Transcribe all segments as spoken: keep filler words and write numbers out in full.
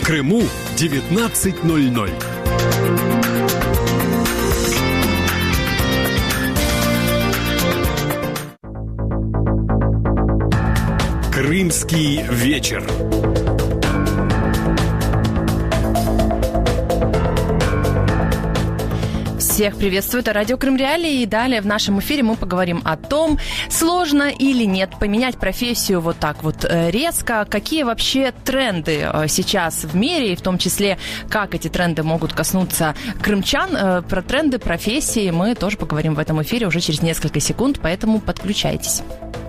Крыму девятнадцать ноль ноль. Крымский вечер. Всех приветствую, это Радио Крым Реалии, и далее в нашем эфире мы поговорим о том, сложно или нет поменять профессию вот так вот резко, какие вообще тренды сейчас в мире, и в том числе, как эти тренды могут коснуться крымчан. Про тренды профессии мы тоже поговорим в этом эфире уже через несколько секунд, поэтому подключайтесь.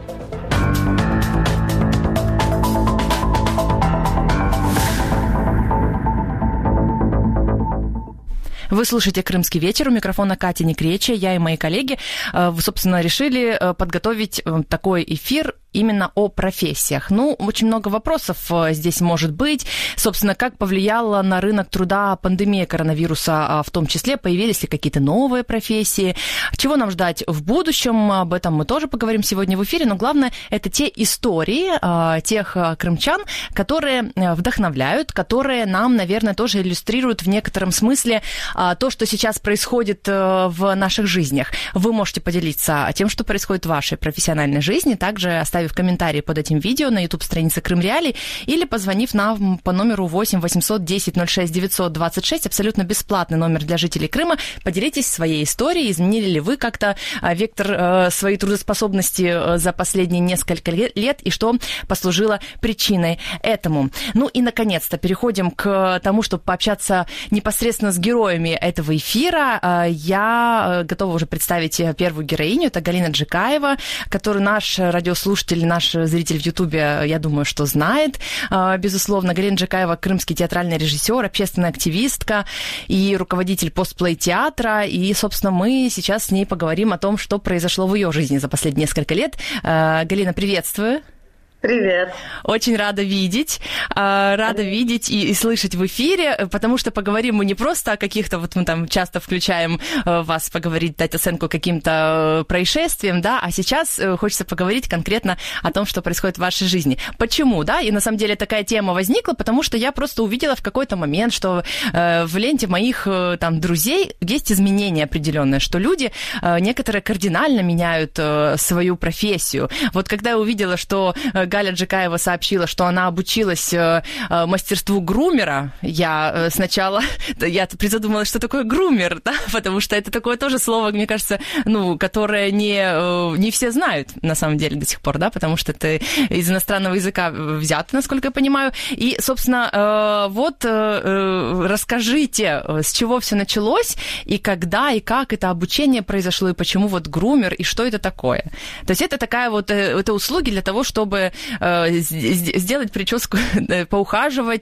Вы слушаете «Крымский вечер». У микрофона Катя Некреча. Я и мои коллеги, собственно, решили подготовить такой эфир именно о профессиях. Ну, очень много вопросов здесь может быть. Собственно, как повлияла на рынок труда пандемия коронавируса, в том числе, появились ли какие-то новые профессии, чего нам ждать в будущем, об этом мы тоже поговорим сегодня в эфире, но главное, это те истории тех крымчан, которые вдохновляют, которые нам, наверное, тоже иллюстрируют в некотором смысле то, что сейчас происходит в наших жизнях. Вы можете поделиться тем, что происходит в вашей профессиональной жизни, также оставив комментарии под этим видео на YouTube-странице Крым Реалии или позвонив нам по номеру восемь восемьсот десять ноль шесть девятьсот двадцать шесть, абсолютно бесплатный номер для жителей Крыма. Поделитесь своей историей, изменили ли вы как-то вектор своей трудоспособности за последние несколько лет и что послужило причиной этому. Ну и, наконец-то, переходим к тому, чтобы пообщаться непосредственно с героями этого эфира. Я готова уже представить первую героиню. Это Галина Джикаева, которую наш радиослушатель, наш зритель в Ютубе, я думаю, что знает. Безусловно, Галина Джикаева – крымский театральный режиссер, общественная активистка и руководитель постплей-театра. И, собственно, мы сейчас с ней поговорим о том, что произошло в ее жизни за последние несколько лет. Галина, приветствую. Привет. Очень рада видеть, рада видеть и, и слышать в эфире, потому что поговорим мы не просто о каких-то, вот мы там часто включаем вас поговорить, дать оценку каким-то происшествиям, да, а сейчас хочется поговорить конкретно о том, что происходит в вашей жизни. Почему, да, и на самом деле такая тема возникла, потому что я просто увидела в какой-то момент, что в ленте моих там друзей есть изменения определенные, что люди некоторые кардинально меняют свою профессию. Вот когда я увидела, что Галя Джикаева сообщила, что она обучилась э, мастерству грумера. Я э, сначала, я призадумалась, что такое грумер, да, потому что это такое тоже слово, мне кажется, ну, которое не, э, не все знают, на самом деле, до сих пор, да, потому что это из иностранного языка взято, насколько я понимаю. И, собственно, э, вот э, расскажите, с чего все началось, и когда, и как это обучение произошло, и почему вот грумер, и что это такое. То есть это такая вот, э, это услуги для того, чтобы сделать прическу, поухаживать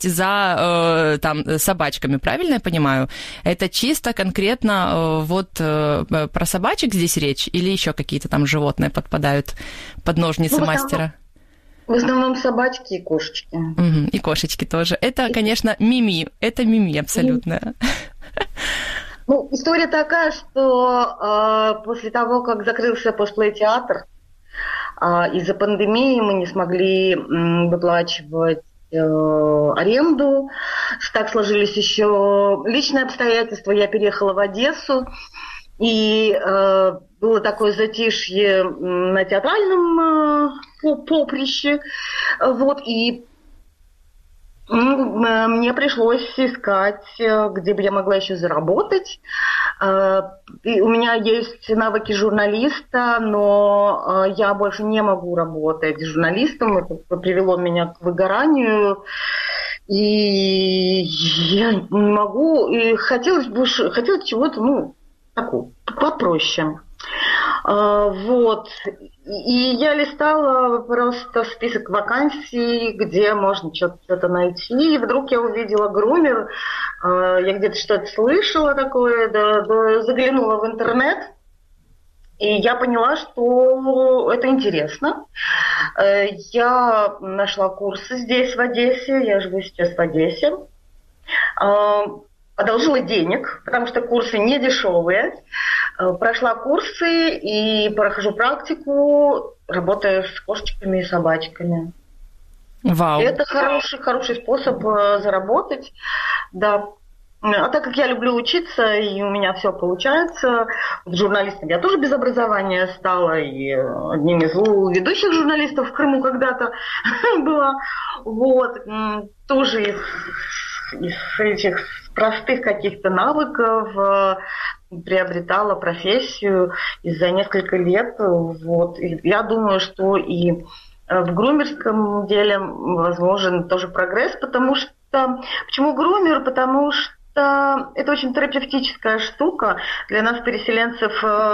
за там собачками, правильно я понимаю? Это чисто конкретно вот про собачек здесь речь или еще какие-то там животные подпадают под ножницы ну, мастера? В основном собачки и кошечки. Угу, и кошечки тоже. Это, конечно, Мими. Это Мими абсолютно. Ну, история такая, что э, после того, как закрылся постплей-театр, из-за пандемии мы не смогли выплачивать э, аренду. Так сложились еще личные обстоятельства. Я переехала в Одессу. И э, было такое затишье на театральном э, поприще. Вот, и мне пришлось искать, где бы я могла еще заработать. И у меня есть навыки журналиста, но я больше не могу работать журналистом. Это привело меня к выгоранию. И я не могу. И хотелось бы хотелось чего-то, ну, такого, попроще. Вот. И я листала просто список вакансий, где можно что-то найти. И вдруг я увидела грумер. Я где-то что-то слышала такое, да, да, заглянула в интернет. И я поняла, что это интересно. Я нашла курсы здесь, в Одессе. Я живу сейчас в Одессе. Одолжила денег, потому что курсы не дешевые. Прошла курсы и прохожу практику, работая с кошечками и собачками. Вау. Это хороший, хороший способ заработать, да. А так как я люблю учиться, и у меня все получается, журналистом я тоже без образования стала, и одним из ведущих журналистов в Крыму когда-то была. Вот. Тоже из, из этих простых каких-то навыков приобретала профессию и за несколько лет. Вот. И я думаю, что и в грумерском деле возможен тоже прогресс, потому что... Почему грумер? Потому что это очень терапевтическая штука для нас, переселенцев,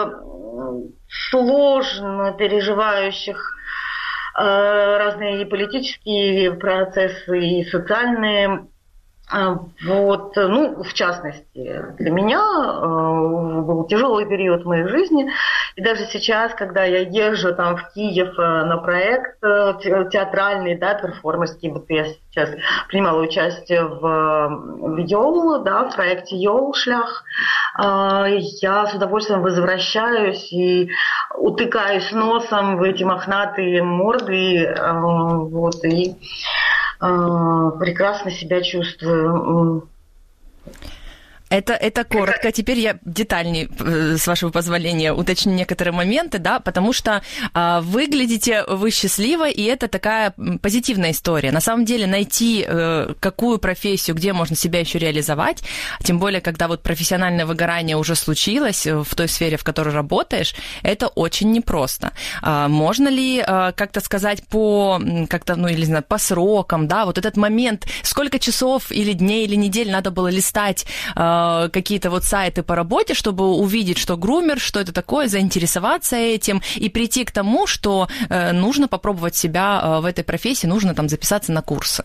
сложно переживающих разные и политические процессы, и социальные. Вот, ну, в частности, для меня был тяжелый период в моей жизни. И даже сейчас, когда я езжу там в Киев на проект театральный, да, перформерский, вот я сейчас принимала участие в, в Йол, да, в проекте Йол «Шлях», я с удовольствием возвращаюсь и утыкаюсь носом в эти мохнатые морды, вот, и прекрасно себя чувствую. Это, это коротко. Теперь я детальнее, с вашего позволения, уточню некоторые моменты, да, потому что э, выглядите вы счастливо, и это такая позитивная история. На самом деле найти э, какую профессию, где можно себя еще реализовать, тем более, когда вот профессиональное выгорание уже случилось в той сфере, в которой работаешь, это очень непросто. Э, можно ли э, как-то сказать по, как-то, ну, или, не знаю, по срокам, да, вот этот момент, сколько часов или дней или недель надо было листать э, какие-то вот сайты по работе, чтобы увидеть, что грумер, что это такое, заинтересоваться этим и прийти к тому, что э, нужно попробовать себя э, в этой профессии, нужно там записаться на курсы?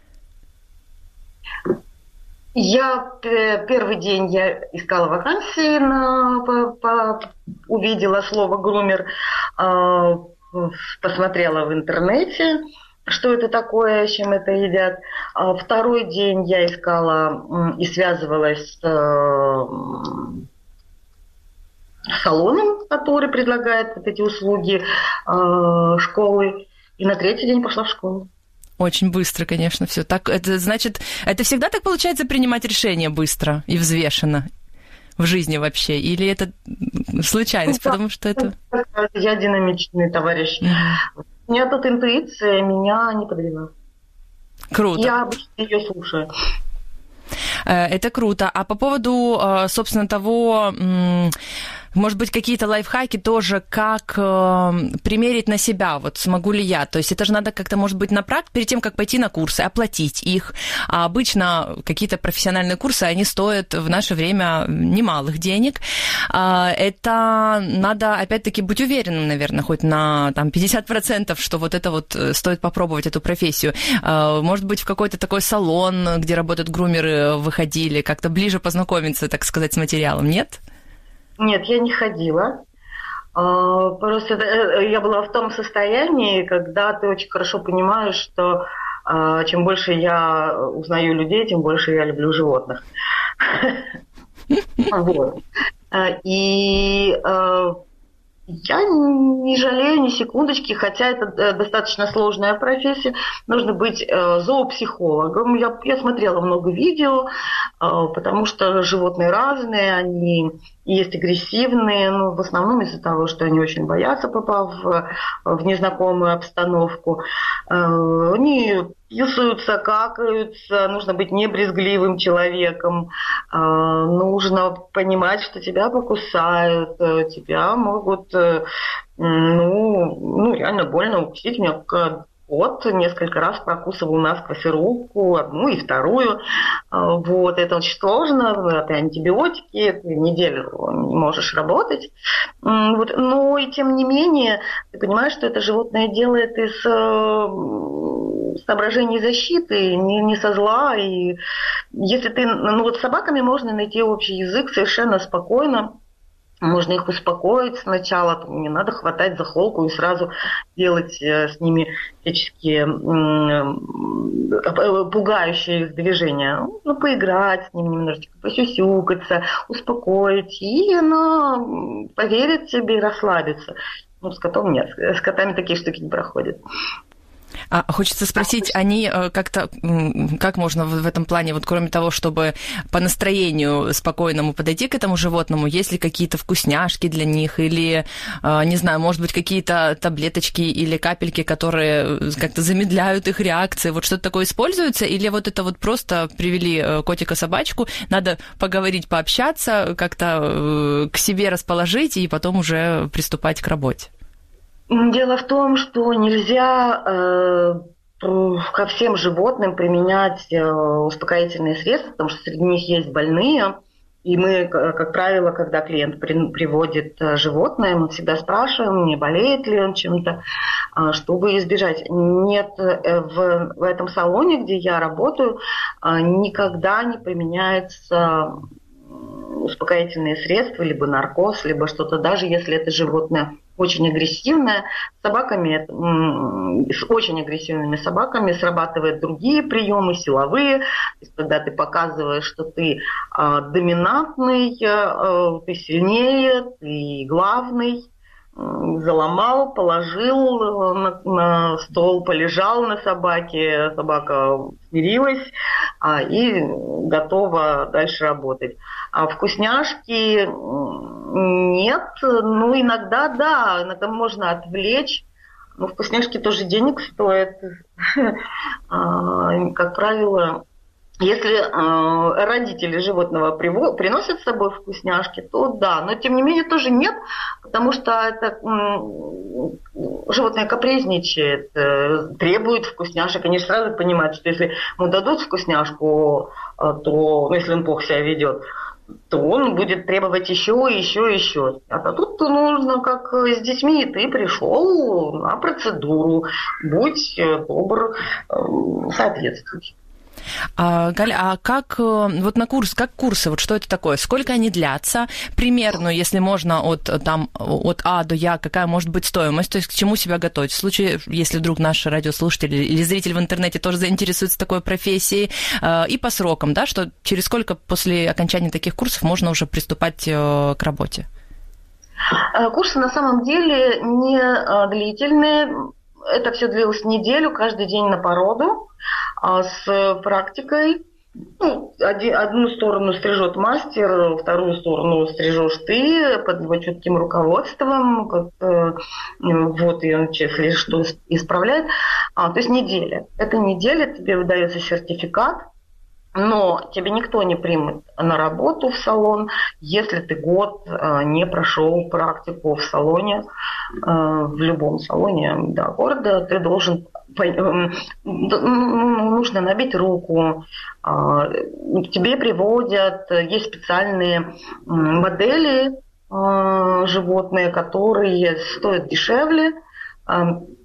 Я первый день я искала вакансии, на, по, по, увидела слово грумер, э, посмотрела в интернете, что это такое, с чем это едят. Второй день я искала и связывалась с салоном, который предлагает вот эти услуги школы. И на третий день пошла в школу. Очень быстро, конечно, все. Так, это значит, это всегда так получается принимать решения быстро и взвешенно в жизни вообще? Или это случайность, ну, потому что это... Я динамичный товарищ. Mm-hmm. У меня тут интуиция, меня не подвела. Круто. Я обычно ее слушаю. Это круто. А по поводу, собственно, того... Может быть, какие-то лайфхаки тоже, как э, примерить на себя, вот смогу ли я. То есть это же надо как-то, может быть, на практике, перед тем, как пойти на курсы, оплатить их. А обычно какие-то профессиональные курсы, они стоят в наше время немалых денег. А, это надо, опять-таки, быть уверенным, наверное, хоть на там, пятьдесят процентов, что вот это вот стоит попробовать, эту профессию. А, может быть, в какой-то такой салон, где работают грумеры, выходили, как-то ближе познакомиться, так сказать, с материалом, нет? Нет, я не ходила. Просто я была в том состоянии, когда ты очень хорошо понимаешь, что чем больше я узнаю людей, тем больше я люблю животных. Вот. И я не жалею ни секундочки, хотя это достаточно сложная профессия. Нужно быть зоопсихологом. Я, я смотрела много видео, потому что животные разные, они есть агрессивные, но в основном из-за того, что они очень боятся, попав в, в незнакомую обстановку. Они писаются, какаются, нужно быть не брезгливым человеком, нужно понимать, что тебя покусают, тебя могут, ну, ну реально больно укусить. Меня кот несколько раз прокусывал насквозь руку, одну и вторую. Вот, это очень сложно, это антибиотики, ты неделю не можешь работать. Вот. Но и тем не менее, ты понимаешь, что это животное делает из соображений защиты, не, не со зла. И если ты, ну вот с собаками можно найти общий язык совершенно спокойно. Можно их успокоить сначала, не надо хватать за холку и сразу делать с ними всяческие пугающие их движения. Ну, поиграть с ними немножечко, посюсюкаться, успокоить, и она поверит тебе и расслабится. Ну, с котом нет, с котами такие штуки не проходят. А хочется спросить, они как-то, как можно в этом плане, вот кроме того, чтобы по настроению спокойному подойти к этому животному, есть ли какие-то вкусняшки для них или, не знаю, может быть, какие-то таблеточки или капельки, которые как-то замедляют их реакции, вот что-то такое используется, или вот это вот просто привели котика-собачку, надо поговорить, пообщаться, как-то к себе расположить и потом уже приступать к работе? Дело в том, что нельзя э, ко всем животным применять э, успокоительные средства, потому что среди них есть больные. И мы, как правило, когда клиент при, приводит животное, мы всегда спрашиваем, не болеет ли он чем-то, э, чтобы избежать. Нет, э, в, в этом салоне, где я работаю, э, никогда не применяется успокоительные средства, либо наркоз, либо что-то, даже если это животное очень агрессивное. С собаками, с очень агрессивными собаками срабатывают другие приемы, силовые. То есть, когда ты показываешь, что ты э, доминантный, э, ты сильнее, ты главный, э, заломал, положил на, на стол, полежал на собаке, собака смирилась э, и готова дальше работать. А вкусняшки нет, ну иногда да, иногда можно отвлечь, но вкусняшки тоже денег стоят. Как правило, если родители животного приносят с собой вкусняшки, то да, но тем не менее тоже нет, потому что это животное капризничает, требует вкусняшек. Они же сразу понимают, что если ему дадут вкусняшку, то, ну, если он плохо себя ведет, то он будет требовать еще, еще, еще. А тут нужно, как с детьми, ты пришел на процедуру, будь добр, соответствуй. А, Галя, а как вот на курс, как курсы, вот что это такое? Сколько они длятся? Примерно, если можно, от, там, от А до Я, какая может быть стоимость? То есть к чему себя готовить? В случае, если вдруг наш радиослушатель или зритель в интернете тоже заинтересуется такой профессией. И по срокам, да, что через сколько после окончания таких курсов можно уже приступать к работе? Курсы на самом деле не длительные. Это все длилось неделю, каждый день на породу, с практикой. Ну, один, одну сторону стрижет мастер, вторую сторону стрижешь ты под его чутким руководством. Как, вот, и он, если что, исправляет. А, то есть неделя. Это неделя, тебе выдается сертификат. Но тебе никто не примет на работу в салон, если ты год э, не прошел практику в салоне, э, в любом салоне да, города. Ты должен, э, нужно набить руку, э, тебе приводят, есть специальные модели э, животные, которые стоят дешевле. Э,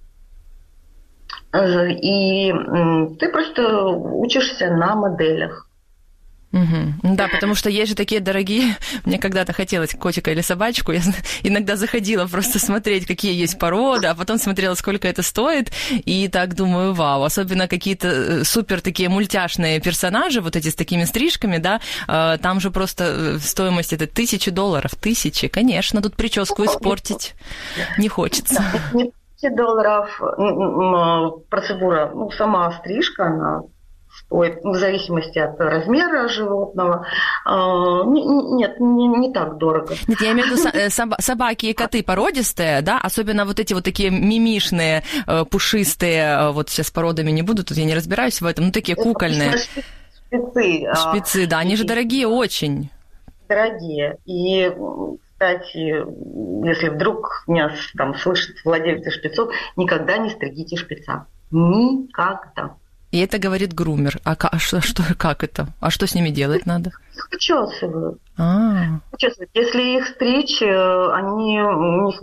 И ты просто учишься на моделях. Угу. Да, потому что есть же такие дорогие... Мне когда-то хотелось котика или собачку. Я иногда заходила просто смотреть, какие есть породы, а потом смотрела, сколько это стоит. И так думаю, вау. Особенно какие-то супер такие мультяшные персонажи, вот эти с такими стрижками, да, там же просто стоимость это тысячи долларов. Тысячи, конечно, тут прическу испортить не хочется. долларов процедура, ну, сама стрижка, она стоит, в зависимости от размера животного, нет, не, не так дорого. Нет, я имею в виду собаки и коты породистые, да, особенно вот эти вот такие мимишные, пушистые, вот сейчас породами не буду, тут я не разбираюсь в этом, ну, такие кукольные. Шпицы. Шпицы, да, они же дорогие очень. Дорогие, и... Кстати, если вдруг меня там слышат владельцы шпицов, никогда не стригите шпица. Никогда. И это говорит грумер. А, а что, что, как это? А что с ними делать надо? Их вычесывают. А. Вычесывают. Если их стричь, они у них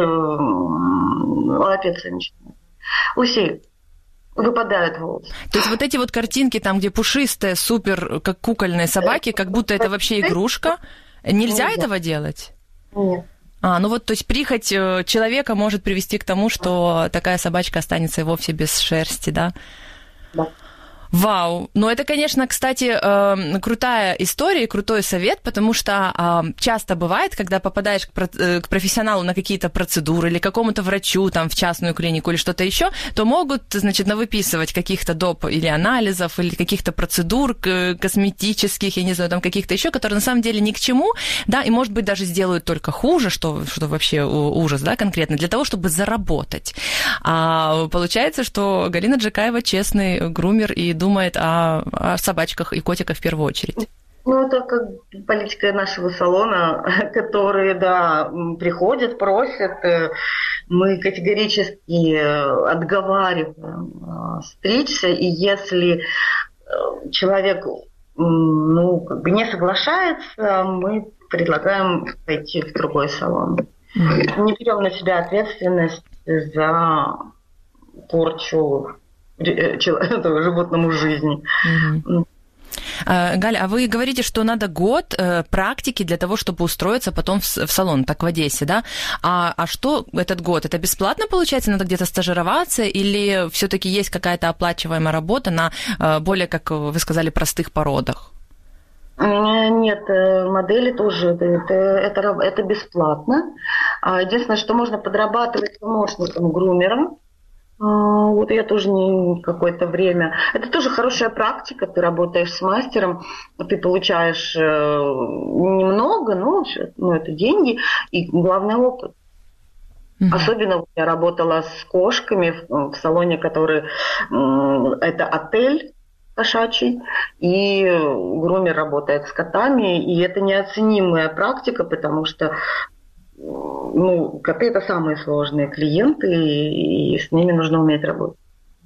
лапятся начинают. Лысеют. Выпадают волосы. То есть вот эти вот картинки там, где пушистые, супер, как кукольные собаки, как будто это вообще игрушка, нельзя Нельзя. этого делать? Нет. А, ну вот, то есть прихоть человека может привести к тому, что такая собачка останется и вовсе без шерсти, да? Да. Вау! Ну, это, конечно, кстати, крутая история, крутой совет, потому что часто бывает, когда попадаешь к профессионалу на какие-то процедуры или какому-то врачу там, в частную клинику или что-то еще, то могут, значит, навыписывать каких-то доп. Или анализов, или каких-то процедур косметических, я не знаю, там каких-то еще, которые на самом деле ни к чему, да, и, может быть, даже сделают только хуже, что, что вообще ужас, да, конкретно, для того, чтобы заработать. А получается, что Галина Джекаева честный грумер и думает о, о собачках и котиках в первую очередь. Ну, это как политика нашего салона, которые, да, приходят, просят. Мы категорически отговариваем стричься, и если человек, ну, как бы не соглашается, мы предлагаем пойти в другой салон. Mm-hmm. Не берем на себя ответственность за порчу животному жизни. Mm-hmm. Галя, а вы говорите, что надо год э, практики для того, чтобы устроиться потом в, в салон, так в Одессе, да? А, а что этот год? Это бесплатно, получается? Надо где-то стажироваться? Или все-таки есть какая-то оплачиваемая работа на э, более, как вы сказали, простых породах? Нет, модели тоже, это, это, это бесплатно. Единственное, что можно подрабатывать помощником грумера. Вот я тоже не какое-то время. Это тоже хорошая практика. Ты работаешь с мастером, ты получаешь немного, но ну, это деньги и главный опыт. Mm-hmm. Особенно я работала с кошками в, в салоне, который это отель кошачий, и грумер работает с котами, и это неоценимая практика, потому что ну, коты – это самые сложные клиенты, и с ними нужно уметь работать.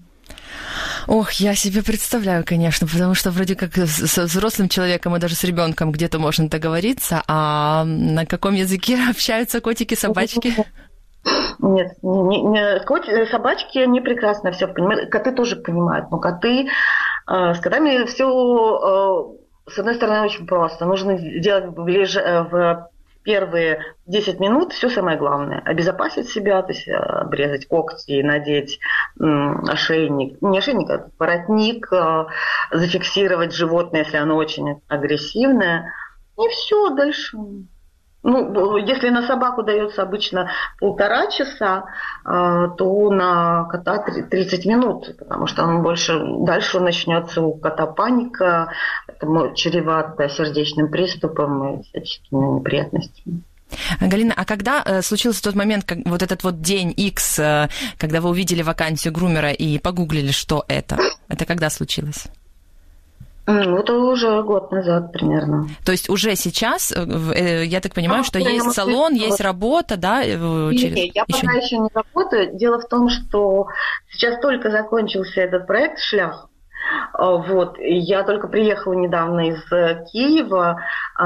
Ох, я себе представляю, конечно, потому что вроде как с взрослым человеком и даже с ребенком где-то можно договориться, а на каком языке общаются котики, собачки? Нет, не, не, коти, собачки, они прекрасно все понимают, коты тоже понимают, но коты, э, с котами все, э, с одной стороны, очень просто. Нужно сделать в, ближе, в первые десять минут все самое главное. Обезопасить себя, то есть обрезать когти, надеть м, ошейник, не ошейник, а воротник, э, зафиксировать животное, если оно очень агрессивное. И все, дальше... Ну, если на собаку дается обычно полтора часа, то на кота тридцать минут, потому что он больше, дальше начнется у кота паника, это чревато сердечным приступом и всяческими неприятностями. Галина, а когда э, случился тот момент, как, вот этот вот день X, э, когда вы увидели вакансию грумера и погуглили, что это? Это когда случилось? Это уже год назад примерно. То есть уже сейчас, я так понимаю, а, что есть я салон, есть вот. Работа, да? Через... Нет, я еще... пока еще не работаю. Дело в том, что сейчас только закончился этот проект «Шлях». Вот. Я только приехала недавно из Киева.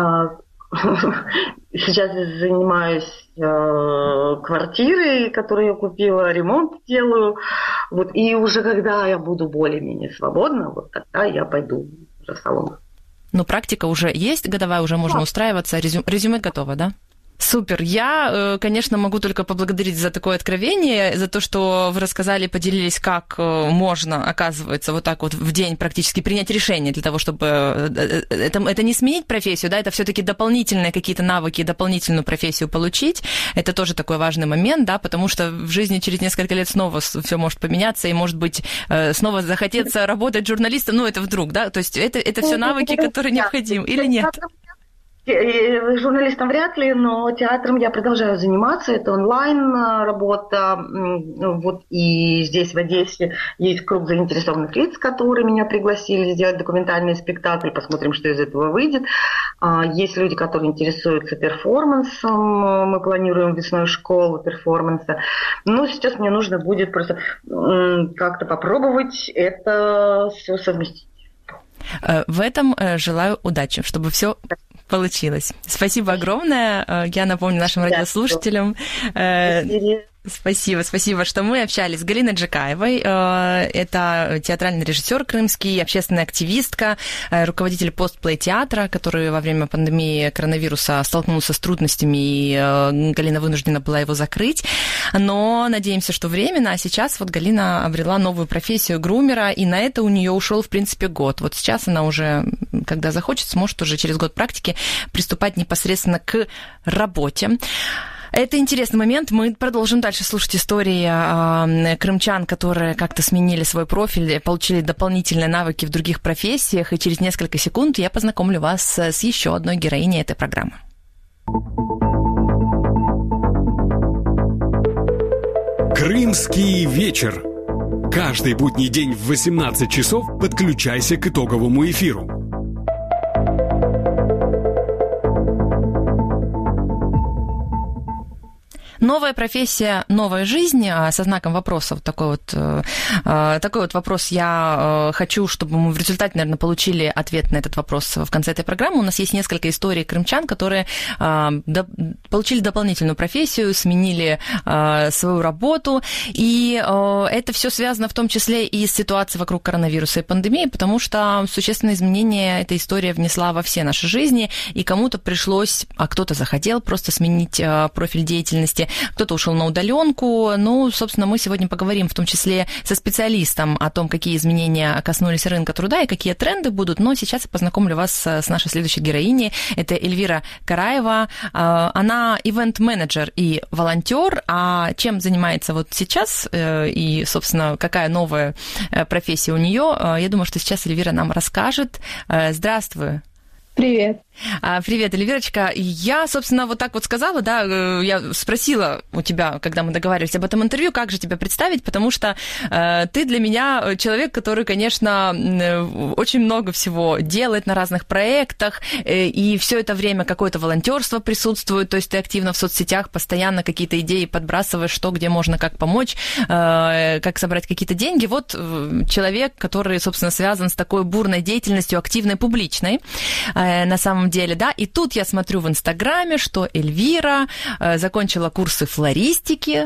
Сейчас занимаюсь квартирой, которую я купила, ремонт делаю. Вот. И уже когда я буду более-менее свободна, вот тогда я пойду в салон. Ну, практика уже есть годовая, уже можно да. устраиваться, резюме, резюме готово, да? Супер. Я, конечно, могу только поблагодарить за такое откровение, за то, что вы рассказали, поделились, как можно, оказывается, вот так вот в день практически принять решение для того, чтобы... Это, это не сменить профессию, да, это все-таки дополнительные какие-то навыки, дополнительную профессию получить. Это тоже такой важный момент, да, потому что в жизни через несколько лет снова все может поменяться, и, может быть, снова захотеться работать журналистом, ну, это вдруг, да, то есть это, это все навыки, которые необходимы, или нет? Журналистом вряд ли, но театром я продолжаю заниматься. Это онлайн-работа. Вот и здесь, в Одессе, есть круг заинтересованных лиц, которые меня пригласили сделать документальный спектакль. Посмотрим, что из этого выйдет. Есть люди, которые интересуются перформансом. Мы планируем весной школу перформанса. Но сейчас мне нужно будет просто как-то попробовать это все совместить. В этом желаю удачи, чтобы все получилось. Спасибо огромное. Я напомню нашим радиослушателям. Спасибо, спасибо, что мы общались с Галиной Джекаевой. Это театральный режиссер крымский, общественная активистка, руководитель постплей-театра, который во время пандемии коронавируса столкнулся с трудностями, и Галина вынуждена была его закрыть. Но надеемся, что временно. А сейчас вот Галина обрела новую профессию грумера, и на это у нее ушел, в принципе, год. Вот сейчас она уже, когда захочет, сможет уже через год практики приступать непосредственно к работе. Это интересный момент. Мы продолжим дальше слушать истории э, крымчан, которые как-то сменили свой профиль, получили дополнительные навыки в других профессиях. И через несколько секунд я познакомлю вас с еще одной героиней этой программы. Крымский вечер. Каждый будний день в восемнадцать часов подключайся к итоговому эфиру. Новая профессия, новая жизнь, со знаком вопроса. Вот такой вот, такой вот вопрос я хочу, чтобы мы в результате, наверное, получили ответ на этот вопрос в конце этой программы. У нас есть несколько историй крымчан, которые получили дополнительную профессию, сменили свою работу, и это все связано в том числе и с ситуацией вокруг коронавируса и пандемии, потому что существенные изменения эта история внесла во все наши жизни, и кому-то пришлось, а кто-то захотел просто сменить профиль деятельности, кто-то ушел на удаленку. Ну, собственно, мы сегодня поговорим в том числе со специалистом о том, какие изменения коснулись рынка труда и какие тренды будут. Но сейчас я познакомлю вас с нашей следующей героиней. Это Эльвира Караева. Она ивент-менеджер и волонтер. А чем занимается вот сейчас и, собственно, какая новая профессия у нее, я думаю, что сейчас Эльвира нам расскажет. Здравствуй. Привет. Привет, Эльвирочка. Я, собственно, вот так вот сказала, да, я спросила у тебя, когда мы договаривались об этом интервью, как же тебя представить, потому что э, ты для меня человек, который, конечно, очень много всего делает на разных проектах, э, и все это время какое-то волонтерство присутствует, то есть ты активно в соцсетях постоянно какие-то идеи подбрасываешь, что, где можно, как помочь, э, как собрать какие-то деньги. Вот э, человек, который, собственно, связан с такой бурной деятельностью, активной, публичной, э, на самом деле, да, и тут я смотрю в Инстаграме, что Эльвира э, закончила курсы флористики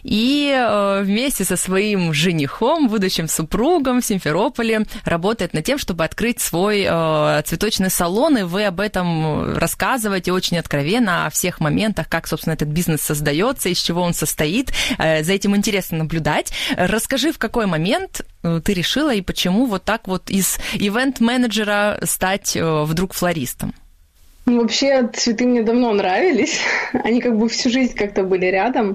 и э, вместе со своим женихом, будущим супругом в Симферополе работает над тем, чтобы открыть свой э, цветочный салон, и вы об этом рассказываете очень откровенно, о всех моментах, как, собственно, этот бизнес создается, из чего он состоит. Э, за этим интересно наблюдать. Расскажи, в какой момент ты решила и почему вот так вот из ивент-менеджера стать э, вдруг флористом? Ну, вообще, цветы мне давно нравились. Они как бы всю жизнь как-то были рядом.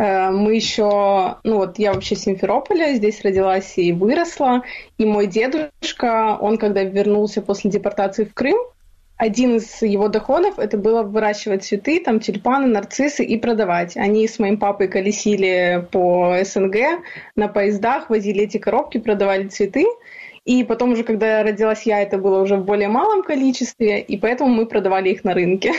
Мы еще... Ну вот, я вообще с Симферополя, здесь родилась и выросла. И мой дедушка, он когда вернулся после депортации в Крым, один из его доходов это было выращивать цветы, там тюльпаны, нарциссы и продавать. Они с моим папой колесили по СНГ на поездах, возили эти коробки, продавали цветы. И потом уже, когда родилась я, это было уже в более малом количестве, и поэтому мы продавали их на рынке.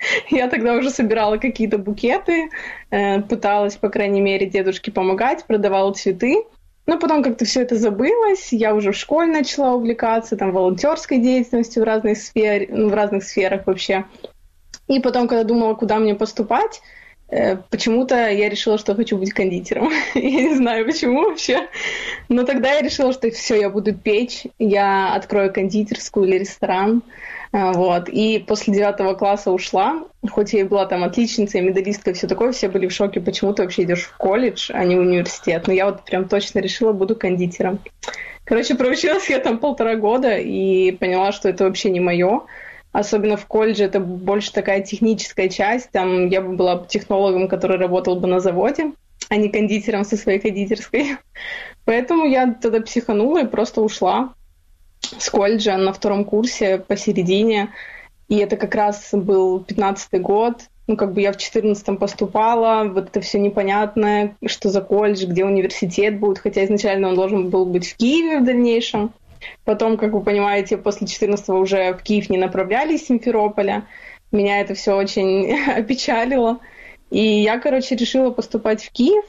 Я тогда уже собирала какие-то букеты, пыталась, по крайней мере, дедушке помогать, продавала цветы. Но потом как-то все это забылось, я уже в школе начала увлекаться там, волонтерской деятельностью в разных, сфер, в разных сферах вообще. И потом, когда думала, куда мне поступать, почему-то я решила, что хочу быть кондитером. Я не знаю, почему вообще. Но тогда я решила, что все, я буду печь, я открою кондитерскую или ресторан. Вот. И после девятого класса ушла. Хоть я и была там отличницей, медалисткой, все такое, все были в шоке, почему ты вообще идешь в колледж, а не в университет. Но я вот прям точно решила, буду кондитером. Короче, проучилась я там полтора года и поняла, что это вообще не мое. Особенно в колледже это больше такая техническая часть. Там я бы была технологом, который работал бы на заводе, а не кондитером со своей кондитерской. Поэтому я тогда психанула и просто ушла с колледжа на втором курсе посередине. И это как раз был пятнадцатый год. Ну, как бы я в четырнадцатом поступала, вот это все непонятное, что за колледж, где университет будет, хотя изначально он должен был быть в Киеве в дальнейшем. Потом, как вы понимаете, после четырнадцатого уже в Киев не направляли из Симферополя. Меня это все очень опечалило. И я, короче, решила поступать в Киев.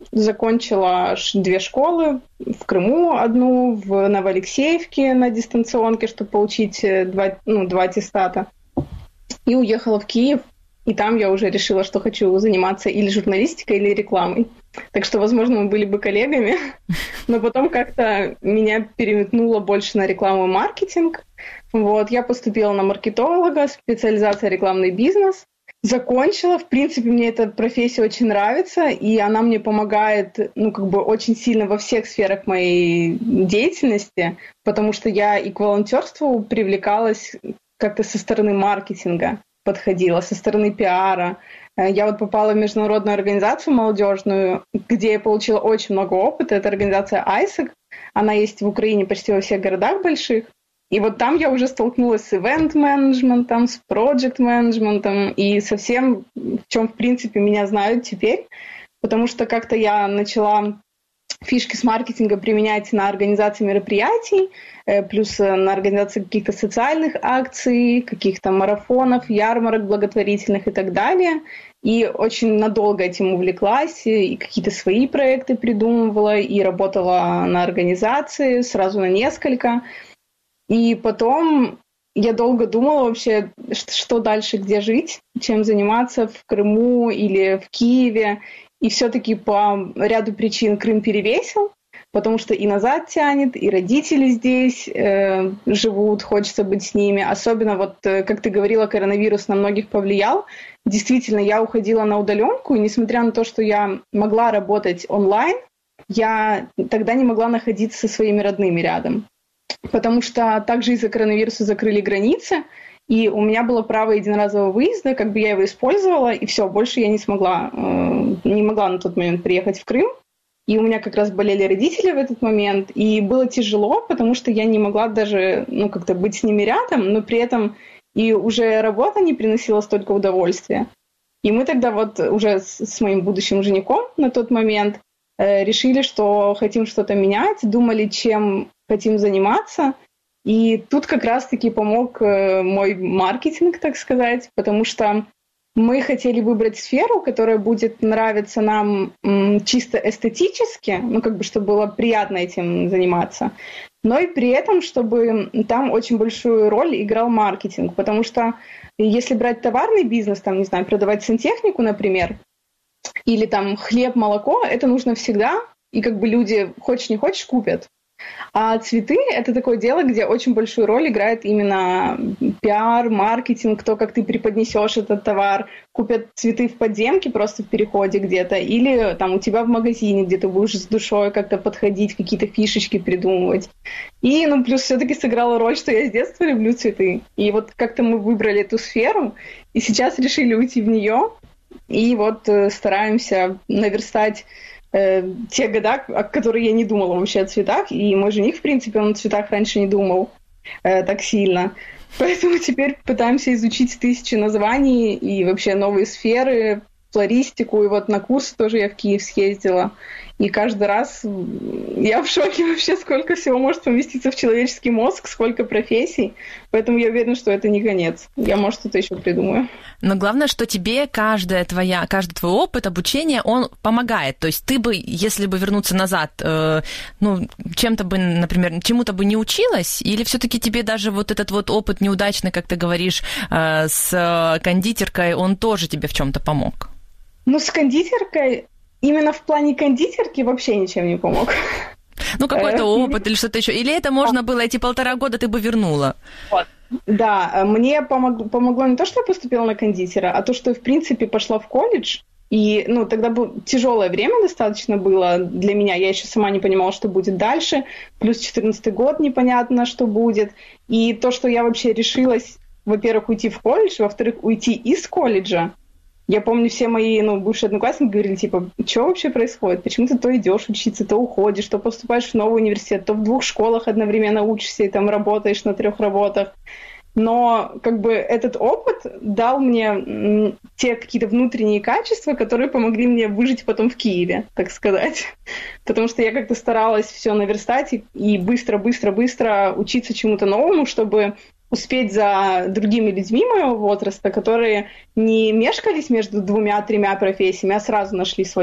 Закончила две школы. В Крыму одну, в Новоалексеевке на дистанционке, чтобы получить два, ну, два аттестата. и уехала в Киев. И там я уже решила, что хочу заниматься или журналистикой, или рекламой. Так что, возможно, мы были бы коллегами. Но потом как-то меня переметнуло больше на рекламу и маркетинг. Вот, я поступила на маркетолога, специализация рекламный бизнес. Закончила. В принципе, мне эта профессия очень нравится, и она мне помогает, ну, как бы очень сильно во всех сферах моей деятельности, потому что я и к волонтерству привлекалась как-то со стороны маркетинга. Подходила со стороны пиара. Я вот попала в международную организацию молодежную, где я получила очень много опыта. Это организация айсек. Она есть в Украине почти во всех городах больших. И вот там я уже столкнулась с ивент-менеджментом, с проект-менеджментом и со всем, в чем, в принципе, меня знают теперь. Потому что как-то я начала фишки с маркетинга применять на организации мероприятий, плюс на организации каких-то социальных акций, каких-то марафонов, ярмарок благотворительных и так далее. И очень надолго этим увлеклась, и какие-то свои проекты придумывала, и работала на организации, сразу на несколько. И потом я долго думала вообще, что дальше, где жить, чем заниматься в Крыму или в Киеве. И все-таки по ряду причин Крым перевесил, потому что и назад тянет, и родители здесь э, живут, хочется быть с ними. Особенно, вот, как ты говорила, коронавирус на многих повлиял. Действительно, я уходила на удаленку, и несмотря на то, что я могла работать онлайн, я тогда не могла находиться со своими родными рядом. Потому что также из-за коронавируса закрыли границы, и у меня было право единоразового выезда, как бы я его использовала, и все, больше я не смогла, э, не могла на тот момент приехать в Крым. И у меня как раз болели родители в этот момент, и было тяжело, потому что я не могла даже, ну, как-то быть с ними рядом, но при этом и уже работа не приносила столько удовольствия. И мы тогда вот уже с, с моим будущим женихом на тот момент э, решили, что хотим что-то менять, думали, чем хотим заниматься. И тут как раз-таки помог э, мой маркетинг, так сказать, потому что мы хотели выбрать сферу, которая будет нравиться нам м, чисто эстетически, ну, как бы, чтобы было приятно этим заниматься, но и при этом, чтобы там очень большую роль играл маркетинг, потому что если брать товарный бизнес, там, не знаю, продавать сантехнику, например, или там хлеб, молоко, это нужно всегда, и как бы люди, хочешь не хочешь, купят. А цветы – это такое дело, где очень большую роль играет именно пиар, маркетинг, то, как ты преподнесешь этот товар. Купят цветы в подземке просто в переходе где-то, или там у тебя в магазине, где ты будешь с душой как-то подходить, какие-то фишечки придумывать. И, ну, плюс все-таки сыграла роль, что я с детства люблю цветы. И вот как-то мы выбрали эту сферу, и сейчас решили уйти в нее, и вот э, стараемся наверстать те года, о которых я не думала вообще о цветах, и мой жених, в принципе, он о цветах раньше не думал э, так сильно. Поэтому теперь пытаемся изучить тысячи названий и вообще новые сферы, флористику, и вот на курсы тоже я в Киев съездила. И каждый раз я в шоке вообще, сколько всего может поместиться в человеческий мозг, сколько профессий. Поэтому я уверена, что это не конец. Я, может, что-то еще придумаю. Но главное, что тебе каждая твоя, каждый твой опыт обучения, он помогает. То есть ты бы, если бы вернуться назад, э, ну, чем-то бы, например, чему-то бы не училась, или все-таки тебе даже вот этот вот опыт неудачный, как ты говоришь, э, с кондитеркой, он тоже тебе в чем-то помог? Ну, с кондитеркой... Именно в плане кондитерки вообще ничем не помог. Ну, какой-то опыт или что-то еще. Или это можно было, эти полтора года ты бы вернула? Вот. Да, мне помог, помогло не то, что я поступила на кондитера, а то, что я, в принципе, пошла в колледж. И, ну, тогда было тяжелое время достаточно было для меня. Я еще сама не понимала, что будет дальше. Плюс четырнадцатый год непонятно, что будет. И то, что я вообще решилась, во-первых, уйти в колледж, во-вторых, уйти из колледжа. Я помню, все мои, ну, бывшие одноклассники говорили, типа, что вообще происходит? Почему ты то идешь учиться, то уходишь, то поступаешь в новый университет, то в двух школах одновременно учишься и там работаешь на трех работах. Но, как бы, этот опыт дал мне м, те какие-то внутренние качества, которые помогли мне выжить потом в Киеве, так сказать. Потому что я как-то старалась все наверстать и быстро-быстро-быстро учиться чему-то новому, чтобы... успеть за другими людьми моего возраста, которые не мешкались между двумя-тремя профессиями, а сразу нашли свою.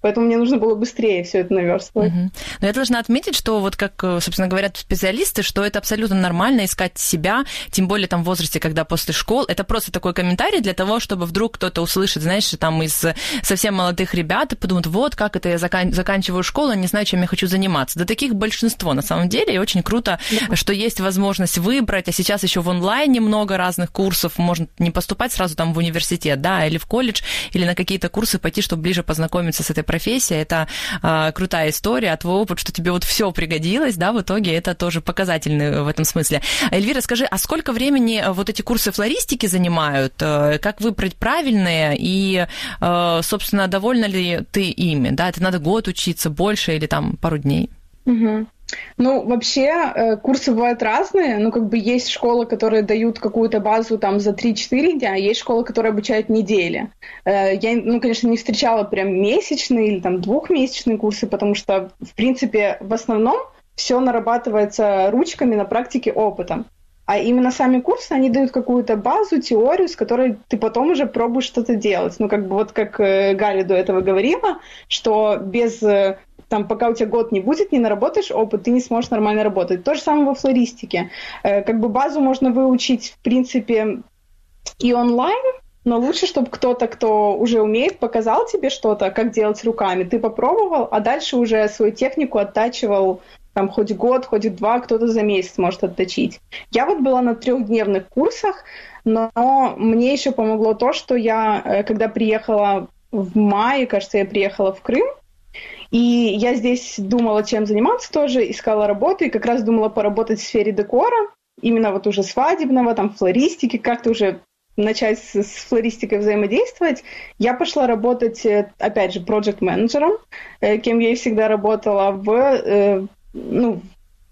Поэтому мне нужно было быстрее все это наверстывать. Угу. Но я должна отметить, что вот как, собственно, говорят специалисты, что это абсолютно нормально искать себя, тем более там в возрасте, когда после школ. Это просто такой комментарий для того, чтобы вдруг кто-то услышит, знаешь, там из совсем молодых ребят и подумает, вот как это я закан- заканчиваю школу, не знаю, чем я хочу заниматься. Да таких большинство на самом деле, и очень круто, да. что есть возможность выбрать, а сейчас еще в онлайне много разных курсов, можно не поступать сразу там в университет, да, или в колледж, или на какие-то курсы пойти, чтобы ближе познакомиться с этой профессия, это э, крутая история, а твой опыт, что тебе вот все пригодилось, да, в итоге это тоже показательный в этом смысле. Эльвира, скажи, а сколько времени вот эти курсы флористики занимают? Как выбрать правильные? И, э, собственно, довольна ли ты ими? Да, это надо год учиться, больше или там пару дней? Угу. Ну, вообще, курсы бывают разные, ну, как бы есть школы, которые дают какую-то базу там за три-четыре дня, а есть школы, которые обучают недели. Я, ну, конечно, не встречала прям месячные или там двухмесячные курсы, потому что, в принципе, в основном все нарабатывается ручками на практике опытом. А именно сами курсы, они дают какую-то базу, теорию, с которой ты потом уже пробуешь что-то делать. Ну, как бы вот как Галя до этого говорила, что без... Там, пока у тебя год не будет, не наработаешь опыт, ты не сможешь нормально работать. То же самое во флористике. Э, как бы базу можно выучить, в принципе, и онлайн, но лучше, чтобы кто-то, кто уже умеет, показал тебе что-то, как делать руками. Ты попробовал, а дальше уже свою технику оттачивал там хоть год, хоть два, кто-то за месяц может отточить. Я вот была на трехдневных курсах, но мне еще помогло то, что я, когда приехала в мае, кажется, я приехала в Крым, и я здесь думала, чем заниматься тоже, искала работу, и как раз думала поработать в сфере декора, именно вот уже свадебного, там, флористики, как-то уже начать с, с флористикой взаимодействовать. Я пошла работать, опять же, проект-менеджером, кем я и всегда работала, в, ну,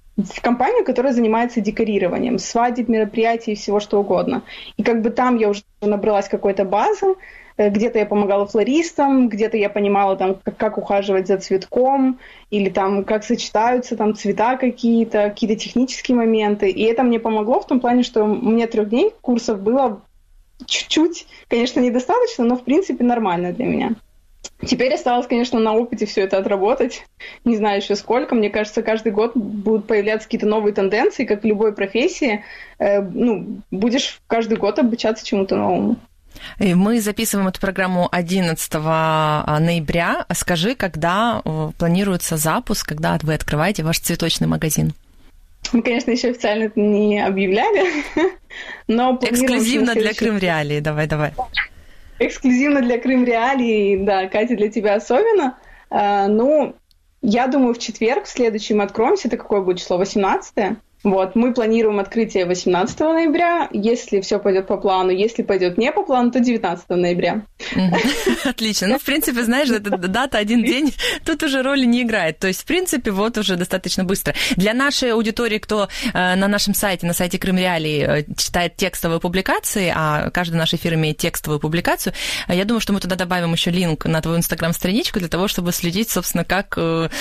в компанию, которая занимается декорированием, свадеб, мероприятий и всего что угодно. И как бы там я уже набралась какой-то базы, где-то я помогала флористам, где-то я понимала, там, как, как ухаживать за цветком, или там, как сочетаются там, цвета какие-то, какие-то технические моменты. И это мне помогло в том плане, что мне трех дней курсов было чуть-чуть, конечно, недостаточно, но в принципе нормально для меня. Теперь осталось, конечно, на опыте все это отработать. Не знаю еще сколько. Мне кажется, каждый год будут появляться какие-то новые тенденции, как в любой профессии. Э, ну, будешь каждый год обучаться чему-то новому. Мы записываем эту программу одиннадцатого ноября. Скажи, когда планируется запуск, когда вы открываете ваш цветочный магазин? Мы, конечно, еще официально это не объявляли, но эксклюзивно для Крым Реалии. Давай, давай. Эксклюзивно для Крым Реалии, да, Катя, для тебя особенно. Ну, я думаю, в четверг в следующий мы откроемся. Это какое будет число? восемнадцатое? Вот, мы планируем открытие восемнадцатого ноября, если все пойдет по плану. Если пойдет не по плану, то девятнадцатого ноября. Отлично. Ну, в принципе, знаешь, эта дата один день тут уже роли не играет. То есть, в принципе, вот уже достаточно быстро. Для нашей аудитории, кто на нашем сайте, на сайте Крым Реалии читает текстовые публикации, а каждый наш эфир имеет текстовую публикацию, я думаю, что мы туда добавим еще линк на твою инстаграм-страничку для того, чтобы следить, собственно, как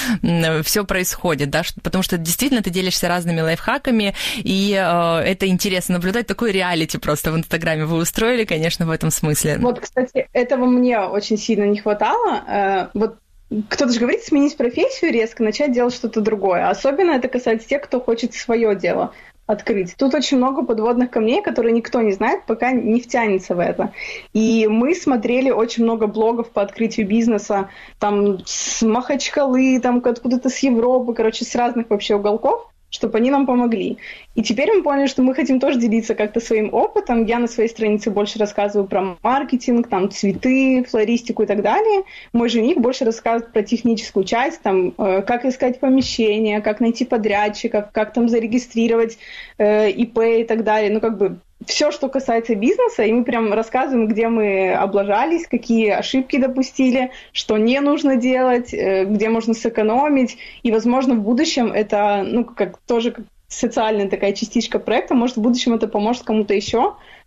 все происходит, да, потому что действительно ты делишься разными лайфхаками, хаками, и э, это интересно наблюдать, такой реалити просто в Инстаграме вы устроили, конечно, в этом смысле. Вот, кстати, этого мне очень сильно не хватало. Э, вот кто-то же говорит, сменить профессию резко, начать делать что-то другое. Особенно это касается тех, кто хочет свое дело открыть. Тут очень много подводных камней, которые никто не знает, пока не втянется в это. И мы смотрели очень много блогов по открытию бизнеса, там с Махачкалы, там откуда-то с Европы, короче, с разных вообще уголков, чтобы они нам помогли. И теперь мы поняли, что мы хотим тоже делиться как-то своим опытом. Я на своей странице больше рассказываю про маркетинг, там, цветы, флористику и так далее. Мой жених больше рассказывает про техническую часть, там, э, как искать помещение, как найти подрядчиков, как там зарегистрировать э, И П и так далее. Ну, как бы все, что касается бизнеса, и мы прям рассказываем, где мы облажались, какие ошибки допустили, что не нужно делать, где можно сэкономить, и, возможно, в будущем это, ну, как тоже как социальная такая частичка проекта, может, в будущем это поможет кому-то еще,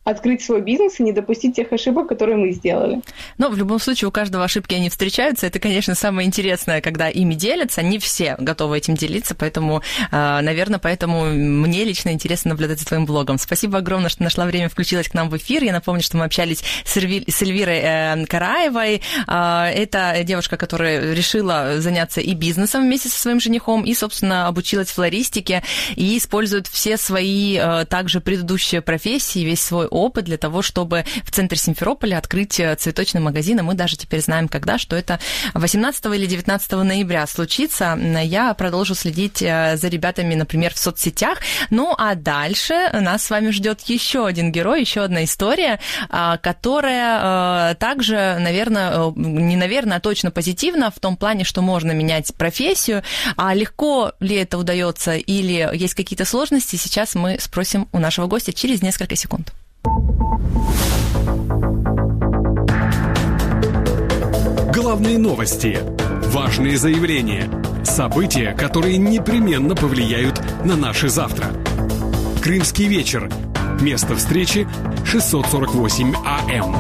открыть свой бизнес и не допустить тех ошибок, которые мы сделали. Но в любом случае у каждого ошибки они встречаются. Это, конечно, самое интересное, когда ими делятся. Не все готовы этим делиться, поэтому, наверное, поэтому мне лично интересно наблюдать за твоим блогом. Спасибо огромное, что нашла время, включилась к нам в эфир. Я напомню, что мы общались с Эльвирой Караевой. Это девушка, которая решила заняться и бизнесом вместе со своим женихом, и, собственно, обучилась флористике, и использует все свои также предыдущие профессии, весь свой опыт для того, чтобы в центре Симферополя открыть цветочный магазин, и мы даже теперь знаем, когда, что это восемнадцатого или девятнадцатого ноября случится. Я продолжу следить за ребятами, например, в соцсетях. Ну, а дальше нас с вами ждет еще один герой, еще одна история, которая также, наверное, не наверное, а точно позитивна в том плане, что можно менять профессию. А легко ли это удается или есть какие-то сложности, сейчас мы спросим у нашего гостя через несколько секунд. Главные новости, важные заявления, события, которые непременно повлияют на наше завтра. Крымский вечер. Место встречи шестьсот сорок восемь АМ.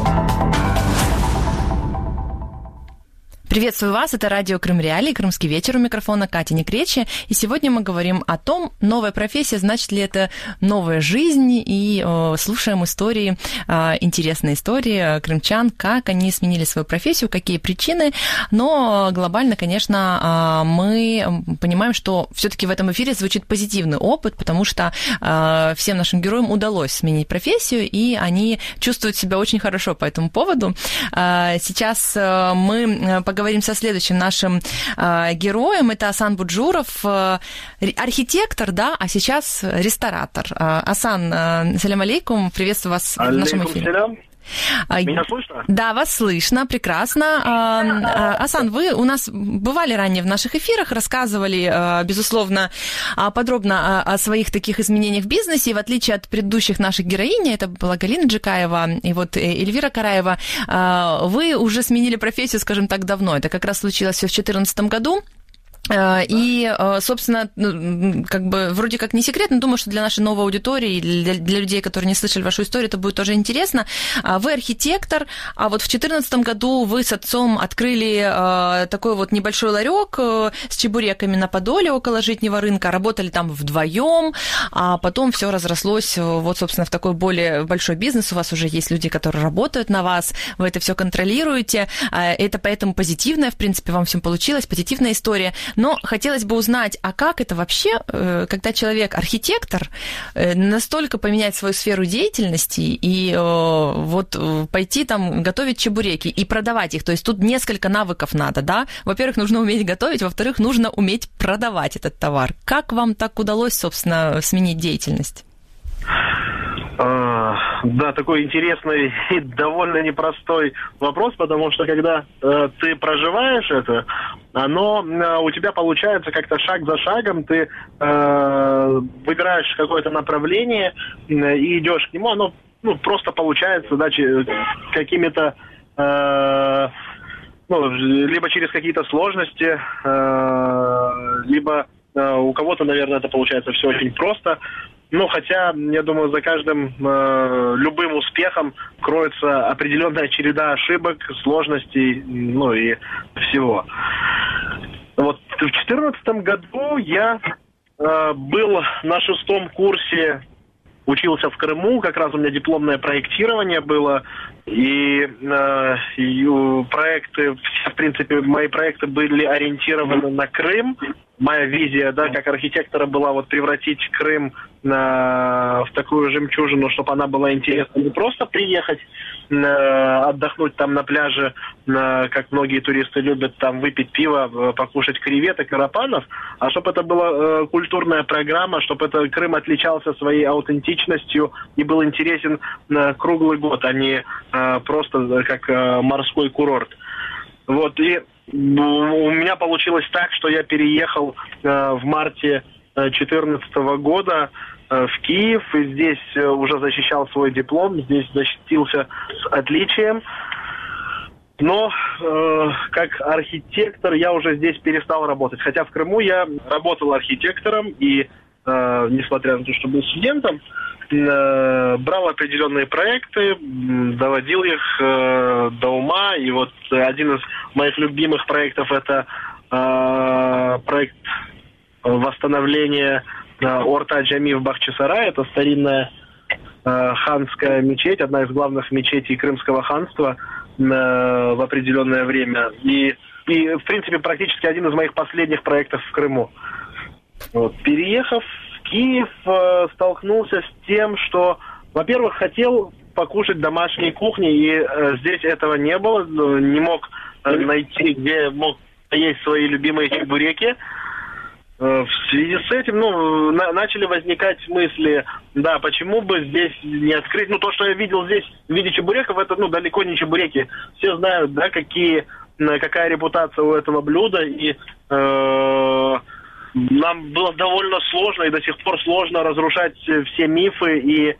Приветствую вас, это радио Крым Реалии, Крымский вечер, у микрофона Катя Некрече, и сегодня мы говорим о том, новая профессия, значит ли это новая жизнь, и э, слушаем истории, э, интересные истории крымчан, как они сменили свою профессию, какие причины, но глобально, конечно, э, мы понимаем, что все-таки в этом эфире звучит позитивный опыт, потому что э, всем нашим героям удалось сменить профессию, и они чувствуют себя очень хорошо по этому поводу. Э, сейчас э, мы поговорим Говорим со следующим нашим э, героем. Это Асан Буджуров, э, архитектор, да, а сейчас ресторатор. Э, Асан, э, салям алейкум, приветствую вас алейкум в нашем эфире. Салям. Меня слышно? Да, вас слышно, прекрасно. Асан, вы у нас бывали ранее в наших эфирах, рассказывали, безусловно, подробно о своих таких изменениях в бизнесе, и в отличие от предыдущих наших героинь, это была Галина Джикаева и вот Эльвира Караева, вы уже сменили профессию, скажем так, давно. Это как раз случилось все в две тысячи четырнадцатом году. И, собственно, как бы вроде как не секрет, но думаю, что для нашей новой аудитории, для, для людей, которые не слышали вашу историю, это будет тоже интересно. Вы архитектор, а вот в две тысячи четырнадцатом году вы с отцом открыли такой вот небольшой ларек с чебуреками на Подоле около Житнего рынка, работали там вдвоем, а потом все разрослось вот, собственно, в такой более большой бизнес. У вас уже есть люди, которые работают на вас, вы это все контролируете. Это поэтому позитивная, в принципе, вам всем получилось, позитивная история. Но хотелось бы узнать, а как это вообще, когда человек архитектор, настолько поменять свою сферу деятельности и вот пойти там готовить чебуреки и продавать их? То есть тут несколько навыков надо, да? Во-первых, нужно уметь готовить, во-вторых, нужно уметь продавать этот товар. Как вам так удалось, собственно, сменить деятельность? Да, такой интересный и довольно непростой вопрос, потому что когда э, ты проживаешь это, оно э, у тебя получается как-то шаг за шагом, ты э, выбираешь какое-то направление э, и идешь к нему, оно ну, просто получается, да, какими-то, э, ну, либо через какие-то сложности, э, либо э, у кого-то, наверное, это получается все очень просто. Ну, хотя, я думаю, за каждым э, любым успехом кроется определенная череда ошибок, сложностей, ну и всего. Вот в две тысячи четырнадцатом году я э, был на шестом курсе, учился в Крыму, как раз у меня дипломное проектирование было, и, э, и проекты, все, в принципе, мои проекты были ориентированы на Крым. Моя визия, да, как архитектора была вот превратить Крым на, в такую жемчужину, чтобы она была интересна. Не просто приехать, э, отдохнуть там на пляже, э, как многие туристы любят, там выпить пиво, покушать креветок, карапанов, а чтобы это была э, культурная программа, чтобы это Крым отличался своей аутентичностью и был интересен э, круглый год, а не э, просто как э, морской курорт. Вот, и у меня получилось так, что я переехал э, в марте две тысячи четырнадцатого года э, в Киев, и здесь э, уже защищал свой диплом, здесь защитился с отличием. Но э, как архитектор я уже здесь перестал работать. Хотя в Крыму я работал архитектором, и э, несмотря на то, что был студентом, э, брал определенные проекты, доводил их э, до ума. И вот один из моих любимых проектов – это э, проект восстановления э, Орта Джами в Бахчисарае. Это старинная э, ханская мечеть, одна из главных мечетей Крымского ханства э, в определенное время. И И, в принципе, практически один из моих последних проектов в Крыму. Вот. Переехав в Киев, столкнулся с тем, что, во-первых, хотел покушать домашней кухни, и э, здесь этого не было. Не мог э, найти, где мог есть свои любимые чебуреки. Э, в связи с этим, ну, на- начали возникать мысли, да, почему бы здесь не открыть... Ну, то, что я видел здесь в виде чебуреков, это, ну, далеко не чебуреки. Все знают, да, какие... какая репутация у этого блюда, и э, нам было довольно сложно, и до сих пор сложно разрушать все мифы и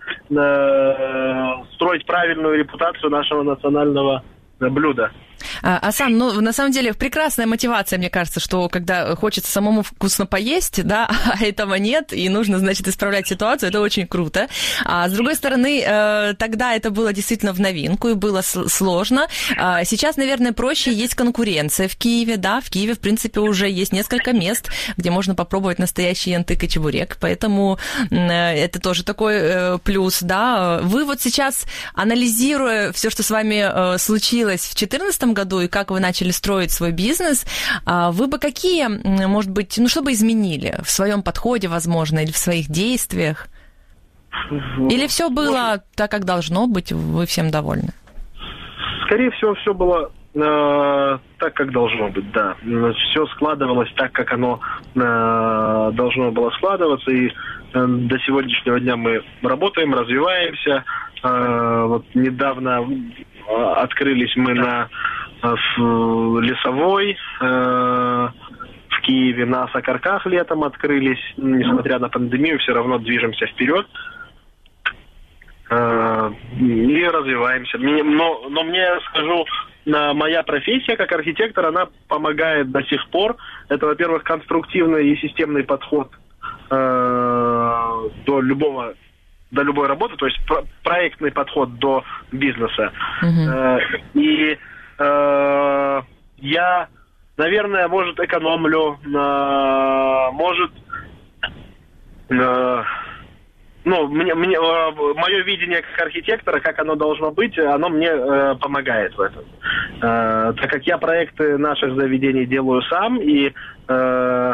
э, строить правильную репутацию нашего национального блюда. Асан, ну, на самом деле, прекрасная мотивация, мне кажется, что когда хочется самому вкусно поесть, да, а этого нет, и нужно, значит, исправлять ситуацию, это очень круто. А с другой стороны, тогда это было действительно в новинку, и было сложно. Сейчас, наверное, проще, есть конкуренция в Киеве, да, в Киеве, в принципе, уже есть несколько мест, где можно попробовать настоящий янтык и чебурек, поэтому это тоже такой плюс, да. Вы вот сейчас, анализируя все, что с вами случилось в две тысячи четырнадцатом году, и как вы начали строить свой бизнес, вы бы какие, может быть, ну что бы изменили в своем подходе, возможно, или в своих действиях? Или все было так, как должно быть, вы всем довольны? Скорее всего, все было э, так, как должно быть, да. Все складывалось так, как оно э, должно было складываться, и э, до сегодняшнего дня мы работаем, развиваемся. Э, вот недавно открылись мы на в Лесовой, э, в Киеве, на Сокарках летом открылись. Несмотря на пандемию, все равно движемся вперед э, и развиваемся. Но, но мне, скажу, моя профессия как архитектор, она помогает до сих пор. Это, во-первых, конструктивный и системный подход э, до любого до любой работы, то есть про- проектный подход до бизнеса. Mm-hmm. Э, и э, я, наверное, может, экономлю, э, может, э, ну, мне, мне, э, мое видение как архитектора, как оно должно быть, оно мне э, помогает в этом. Э, так как я проекты наших заведений делаю сам, и э,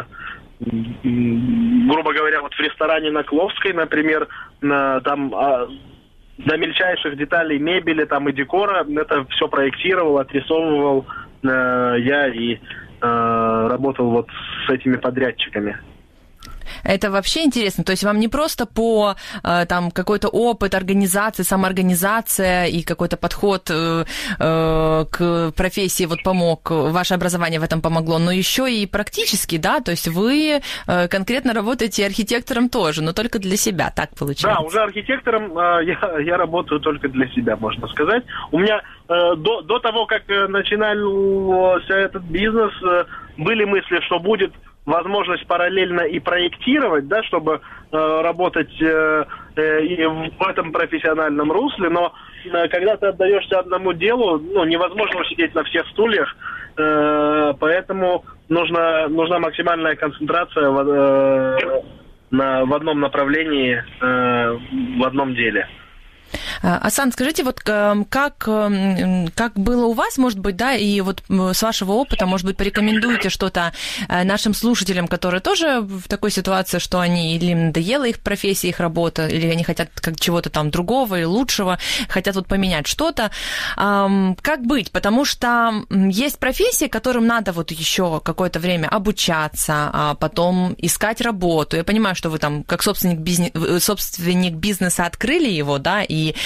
грубо говоря, вот в ресторане на Кловской, например, на, там а, до мельчайших деталей мебели там и декора, это все проектировал, отрисовывал э, я и э, работал вот с этими подрядчиками. Это вообще интересно, то есть вам не просто по там какой-то опыт организации, самоорганизация и какой-то подход э, э, к профессии вот помог, ваше образование в этом помогло, но еще и практически, да, то есть вы э, конкретно работаете архитектором тоже, но только для себя, так получается? Да, уже архитектором э, я, я работаю только для себя, можно сказать. У меня э, до, до того, как начинался этот бизнес, э, были мысли, что будет возможность параллельно и проектировать, да, чтобы э, работать э, э, и в этом профессиональном русле, но э, когда ты отдаешься одному делу, ну, невозможно сидеть на всех стульях, э, поэтому нужна, нужна максимальная концентрация в, э, на, в одном направлении, э, в одном деле. Асан, скажите, вот как, как было у вас, может быть, да, и вот с вашего опыта, может быть, порекомендуете что-то нашим слушателям, которые тоже в такой ситуации, что они или им надоела их профессия, их работа, или они хотят как чего-то там другого и лучшего, хотят вот поменять что-то. Как быть? Потому что есть профессии, которым надо вот еще какое-то время обучаться, а потом искать работу. Я понимаю, что вы там как собственник, бизнес, собственник бизнеса открыли его, да, и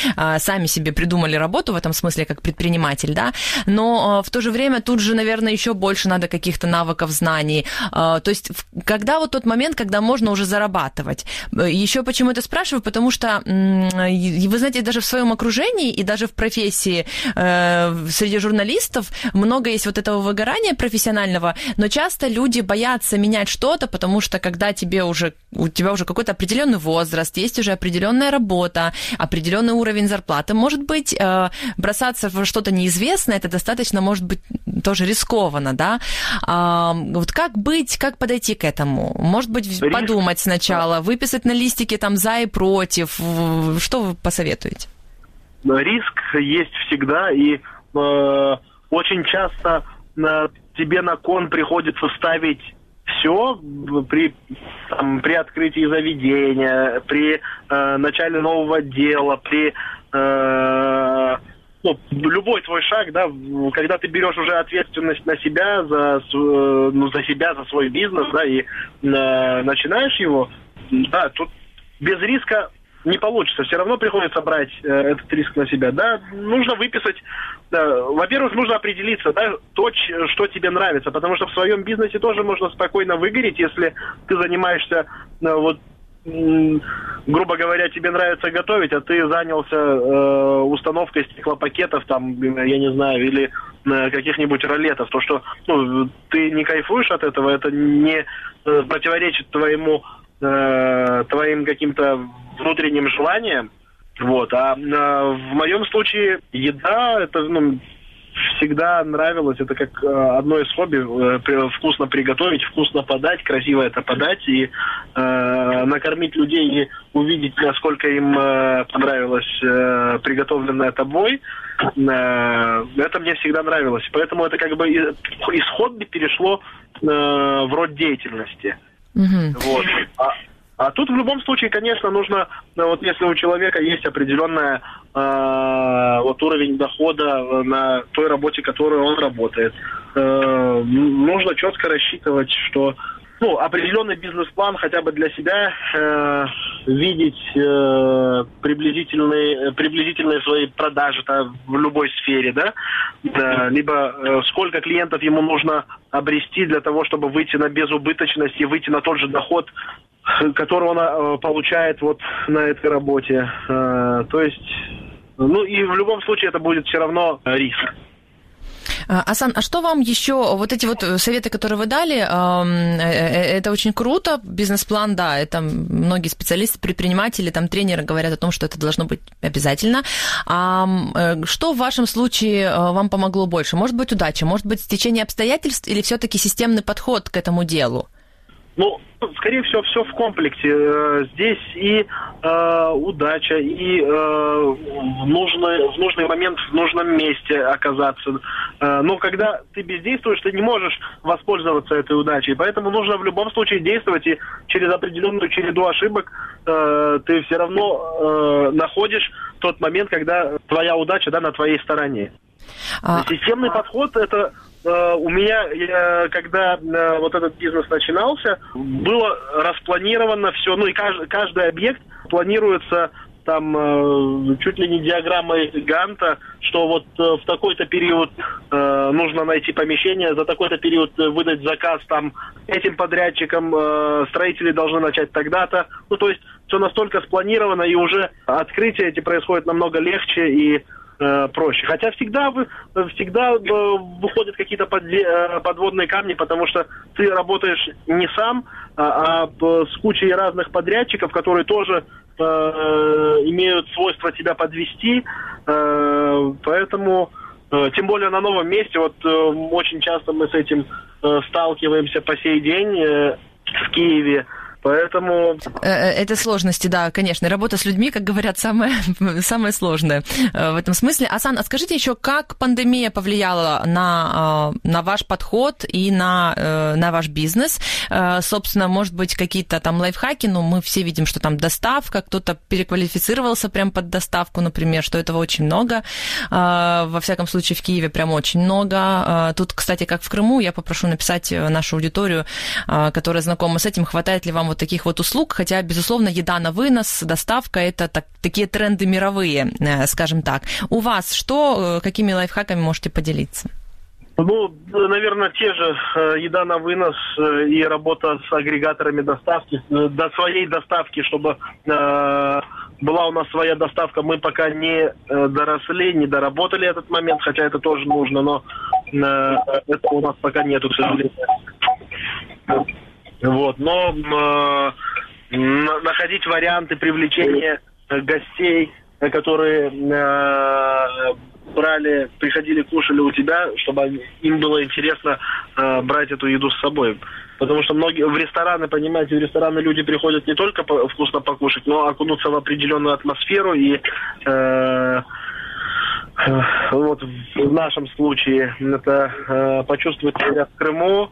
сами себе придумали работу в этом смысле, как предприниматель, да, но в то же время тут же, наверное, еще больше надо каких-то навыков, знаний. То есть когда вот тот момент, когда можно уже зарабатывать. Еще почему это спрашиваю, потому что, вы знаете, даже в своем окружении и даже в профессии среди журналистов много есть вот этого выгорания профессионального, но часто люди боятся менять что-то, потому что когда тебе уже, у тебя уже какой-то определенный возраст, есть уже определенная работа, определенный уровень зарплаты, может быть, бросаться в что-то неизвестное, это достаточно, может быть, тоже рискованно, да? Вот как быть, как подойти к этому? Может быть, Риск. подумать сначала, выписать на листике там за и против, что вы посоветуете? Риск есть всегда, и э, очень часто э, тебе на кон приходится ставить все при, там, при открытии заведения, при э, начале нового дела, при э, ну, любой твой шаг, да, когда ты берешь уже ответственность на себя за, ну, за себя, за свой бизнес, да, и э, начинаешь его, да, тут без риска не получится. Все равно приходится брать э, этот риск на себя. Да, нужно выписать. Да, во-первых, нужно определиться, да, то, ч- что тебе нравится, потому что в своем бизнесе тоже можно спокойно выгореть, если ты занимаешься, э, вот, м- грубо говоря, тебе нравится готовить, а ты занялся э, установкой стеклопакетов, там, я не знаю, или э, каких-нибудь ролетов. То, что ну, ты не кайфуешь от этого, это не э, противоречит твоему твоим каким-то внутренним желаниям. Вот. А, а в моем случае еда, это ну, всегда нравилось. Это как одно из хобби. Вкусно приготовить, вкусно подать, красиво это подать и э, накормить людей и увидеть, насколько им э, понравилось э, приготовленное тобой. Э, это мне всегда нравилось. Поэтому это как бы из, из хобби перешло э, в род деятельности. Mm-hmm. Вот. А, а тут в любом случае, конечно, нужно, вот если у человека есть определенный э, вот уровень дохода на той работе, которую он работает, э, нужно четко рассчитывать, что ну, определенный бизнес-план хотя бы для себя, э, видеть э, приблизительные, приблизительные свои продажи в любой сфере, да, э, либо э, сколько клиентов ему нужно обрести для того, чтобы выйти на безубыточность и выйти на тот же доход, который он э, получает вот на этой работе. Э, то есть, ну и в любом случае это будет все равно риск. Асан, а что вам еще, вот эти вот советы, которые вы дали, это очень круто, бизнес-план, да, это многие специалисты, предприниматели, там тренеры говорят о том, что это должно быть обязательно. А что в вашем случае вам помогло больше? Может быть, удача, может быть, стечение обстоятельств или все-таки системный подход к этому делу? Ну, скорее всего, все в комплексе. Здесь и э, удача, и э, в, нужный, в нужный момент в нужном месте оказаться. Э, но когда ты бездействуешь, ты не можешь воспользоваться этой удачей. Поэтому нужно в любом случае действовать, и через определенную череду ошибок э, ты все равно э, находишь тот момент, когда твоя удача, да, на твоей стороне. А... Системный подход – это... У меня, я, когда э, вот этот бизнес начинался, было распланировано все, ну и каждый, каждый объект планируется там э, чуть ли не диаграммой Ганта, что вот э, в такой-то период э, нужно найти помещение, за такой-то период выдать заказ там этим подрядчикам, э, строители должны начать тогда-то. Ну то есть все настолько спланировано, и уже открытия эти происходят намного легче и проще. Хотя всегда, всегда выходят какие-то подводные камни, потому что ты работаешь не сам, а, а с кучей разных подрядчиков, которые тоже э, имеют свойство тебя подвести. Э, поэтому, э, тем более на новом месте, вот э, очень часто мы с этим э, сталкиваемся по сей день э, в Киеве. Поэтому... Это сложности, да, конечно. Работа с людьми, как говорят, самое, самое сложное в этом смысле. Асан, а скажите еще, как пандемия повлияла на, на ваш подход и на, на ваш бизнес? Собственно, может быть, какие-то там лайфхаки, но мы все видим, что там доставка, кто-то переквалифицировался прям под доставку, например, что этого очень много. Во всяком случае, в Киеве прям очень много. Тут, кстати, как в Крыму, я попрошу написать нашу аудиторию, которая знакома с этим, хватает ли вам вот таких вот услуг, хотя, безусловно, еда на вынос, доставка – это так, такие тренды мировые, скажем так. У вас что, какими лайфхаками можете поделиться? Ну, наверное, те же еда на вынос и работа с агрегаторами доставки, до своей доставки, чтобы э, была у нас своя доставка. Мы пока не доросли, не доработали этот момент, хотя это тоже нужно, но э, этого у нас пока нету, к сожалению. Вот, но э, находить варианты привлечения гостей, которые э, брали, приходили, кушали у тебя, чтобы им было интересно э, брать эту еду с собой. Потому что многие в рестораны, понимаете, в рестораны люди приходят не только по, вкусно покушать, но окунуться в определенную атмосферу. И э, э, вот в нашем случае это э, почувствовать себя в Крыму.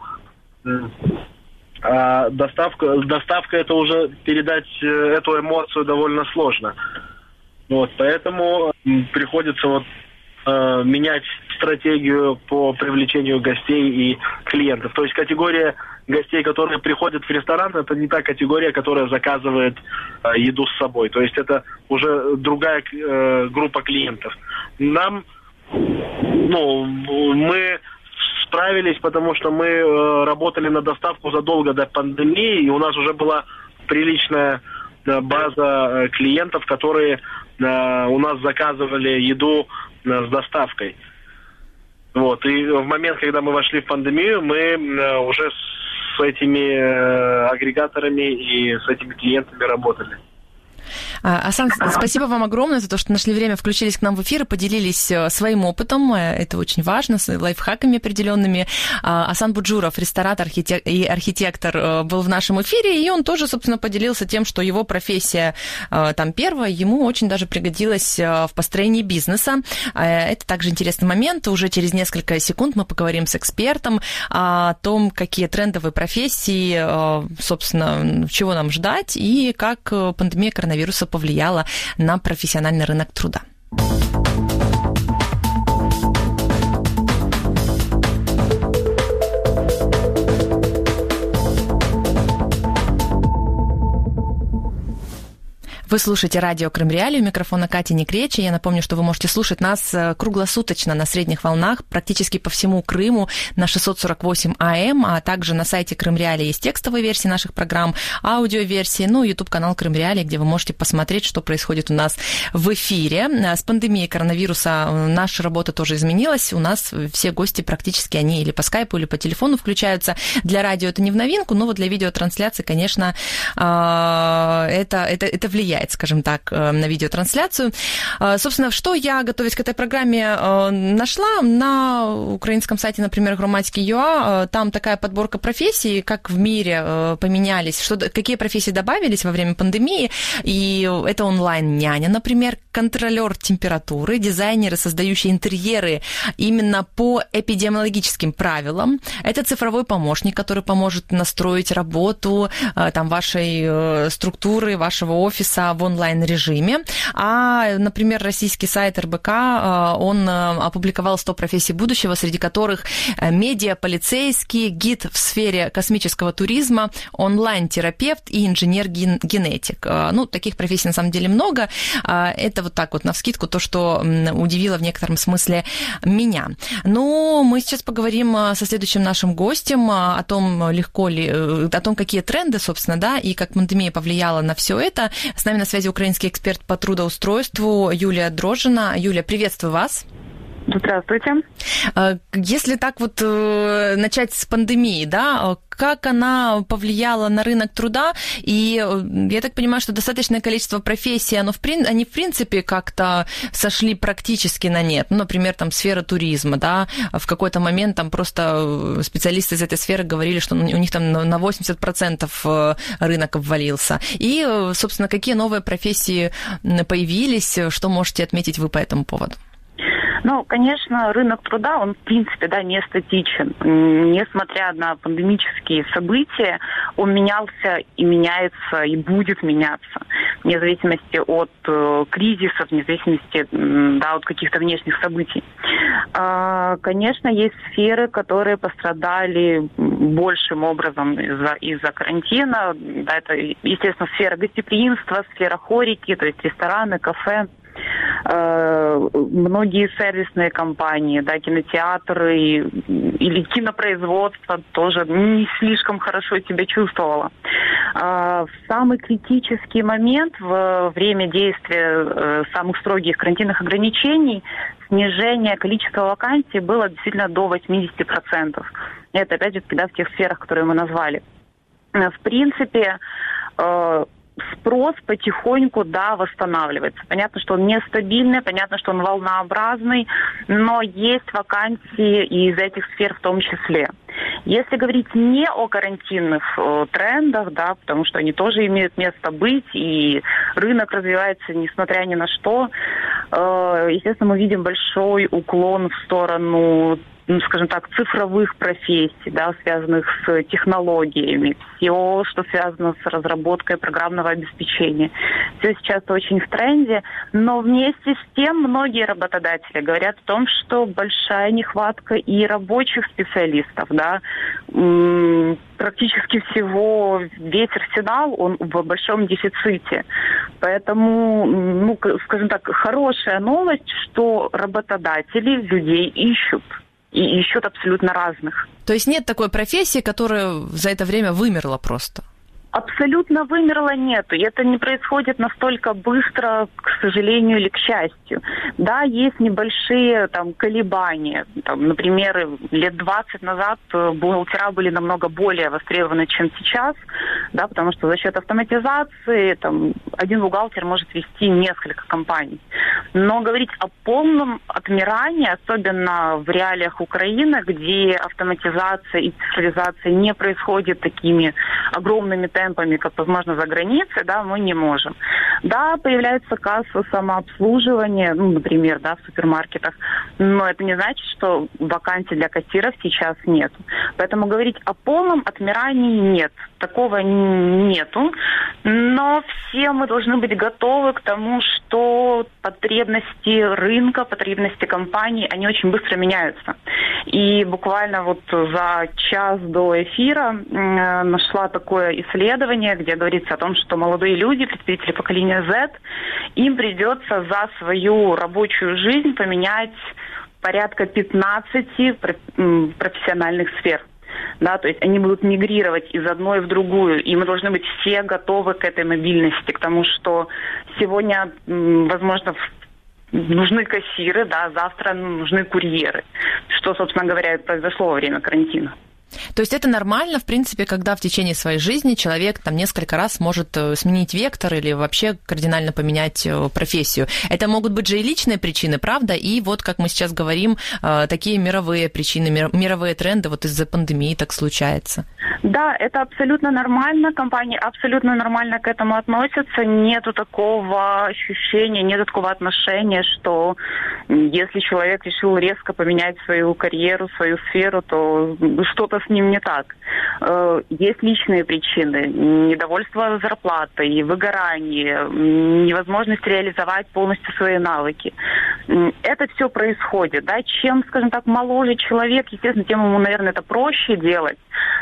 А доставка, доставка это уже передать эту эмоцию довольно сложно. Вот, поэтому приходится вот э, менять стратегию по привлечению гостей и клиентов. То есть категория гостей, которые приходят в ресторан, это не та категория, которая заказывает э, еду с собой. То есть это уже другая э, группа клиентов. Нам, ну, мы справились, потому что мы э, работали на доставку задолго до пандемии, и у нас уже была приличная э, база э, клиентов, которые э, у нас заказывали еду э, с доставкой. Вот. И в момент, когда мы вошли в пандемию, мы э, уже с этими э, агрегаторами и с этими клиентами работали. Асан, спасибо вам огромное за то, что нашли время, включились к нам в эфир и поделились своим опытом. Это очень важно, с лайфхаками определенными. Асан Буджуров, ресторатор и архитектор, был в нашем эфире, и он тоже, собственно, поделился тем, что его профессия там первая, ему очень даже пригодилась в построении бизнеса. Это также интересный момент. Уже через несколько секунд мы поговорим с экспертом о том, какие трендовые профессии, собственно, чего нам ждать и как пандемия коронавируса вируса повлияло на профессиональный рынок труда. Вы слушаете радио Крым Реалии, у микрофона Катя Некречи. Я напомню, что вы можете слушать нас круглосуточно на средних волнах практически по всему Крыму на шестьсот сорок восемь АМ, а также на сайте Крым Реалии есть текстовые версии наших программ, аудиоверсии, ну и YouTube-канал Крым Реалии, где вы можете посмотреть, что происходит у нас в эфире. С пандемией коронавируса наша работа тоже изменилась. У нас все гости практически, они или по скайпу, или по телефону включаются. Для радио это не в новинку, но вот для видеотрансляции, конечно, это, это, это влияет, скажем так, на видеотрансляцию. Собственно, что я, готовясь к этой программе, нашла на украинском сайте, например, громадский точка ю а. Там такая подборка профессий, как в мире поменялись, что, какие профессии добавились во время пандемии. И это онлайн-няня, например, контролер температуры, дизайнеры, создающие интерьеры именно по эпидемиологическим правилам. Это цифровой помощник, который поможет настроить работу там, вашей структуры, вашего офиса в онлайн-режиме. А, например, российский сайт эр бэ ка, он опубликовал сто профессий будущего, среди которых медиа, полицейский, гид в сфере космического туризма, онлайн-терапевт и инженер-генетик. Ну, таких профессий на самом деле много. Это вот так вот навскидку то, что удивило в некотором смысле меня. Ну, мы сейчас поговорим со следующим нашим гостем о том, легко ли, о том, какие тренды, собственно, да, и как пандемия повлияла на все это. С нами на связи украинский эксперт по трудоустройству Юлия Дрожжина. Юлия, приветствую вас. Здравствуйте. Если так вот начать с пандемии, да, как она повлияла на рынок труда? И я так понимаю, что достаточное количество профессий, оно в, они в принципе как-то сошли практически на нет. Ну, например, там сфера туризма, да, в какой-то момент там просто специалисты из этой сферы говорили, что у них там на восемьдесят процентов рынок обвалился. И, собственно, какие новые профессии появились, что можете отметить вы по этому поводу? Ну, конечно, рынок труда, он, в принципе, да, не статичен. Несмотря на пандемические события, он менялся и меняется, и будет меняться. Вне зависимости от э, кризисов, вне зависимости да, от каких-то внешних событий. Э, конечно, есть сферы, которые пострадали большим образом из-за, из-за карантина. Да, это, естественно, сфера гостеприимства, сфера хорики, то есть рестораны, кафе. Многие сервисные компании, да, кинотеатры или кинопроизводство тоже не слишком хорошо себя чувствовало. В самый критический момент, в время действия самых строгих карантинных ограничений, снижение количества вакансий было действительно до восемьдесят процентов. Это, опять же, да, в тех сферах, которые мы назвали. В принципе, спрос потихоньку, да, восстанавливается. Понятно, что он нестабильный, понятно, что он волнообразный, но есть вакансии и из этих сфер в том числе. Если говорить не о карантинных э, трендах, да, потому что они тоже имеют место быть, и рынок развивается несмотря ни на что, э, естественно, мы видим большой уклон в сторону, ну, скажем так, цифровых профессий, да, связанных с технологиями, все, что связано с разработкой программного обеспечения. Все сейчас очень в тренде, но вместе с тем многие работодатели говорят о том, что большая нехватка и рабочих специалистов, да, практически всего весь арсенал, он в большом дефиците. Поэтому, ну, скажем так, хорошая новость, что работодатели людей ищут. И ищут абсолютно разных. То есть нет такой профессии, которая за это время вымерла просто? Абсолютно вымерла нету. И это не происходит настолько быстро, к сожалению или к счастью. Да, есть небольшие там колебания. Там, например, лет двадцать назад бухгалтера были намного более востребованы, чем сейчас, да, потому что за счет автоматизации там, один бухгалтер может вести несколько компаний. Но говорить о полном отмирании, особенно в реалиях Украины, где автоматизация и цифровизация не происходит такими огромными темпами, темпами, как возможно за границей, да, мы не можем. Да, появляется касса самообслуживания, ну, например, да, в супермаркетах, но это не значит, что вакансий для кассиров сейчас нет. Поэтому говорить о полном отмирании нет. Такого нету. Но все мы должны быть готовы к тому, что потребности рынка, потребности компаний, они очень быстро меняются. И буквально вот за час до эфира э, нашла такое исследование, где говорится о том, что молодые люди, представители поколения Z, им придется за свою рабочую жизнь поменять порядка пятнадцати профессиональных сфер. Да, то есть они будут мигрировать из одной в другую, и мы должны быть все готовы к этой мобильности, к тому, что сегодня, возможно, нужны кассиры, да, завтра нужны курьеры, что, собственно говоря, произошло во время карантина. То есть это нормально, в принципе, когда в течение своей жизни человек там несколько раз может сменить вектор или вообще кардинально поменять профессию. Это могут быть же и личные причины, правда? И вот, как мы сейчас говорим, такие мировые причины, мировые тренды, вот из-за пандемии так случается. Да, это абсолютно нормально, компании абсолютно нормально к этому относятся. Нету такого ощущения, нету такого отношения, что если человек решил резко поменять свою карьеру, свою сферу, то что-то с ним не так. Есть личные причины, недовольство зарплатой, выгорание, невозможность реализовать полностью свои навыки. Это все происходит. Да? Чем, скажем так, моложе человек, естественно, тем ему, наверное, это проще делать.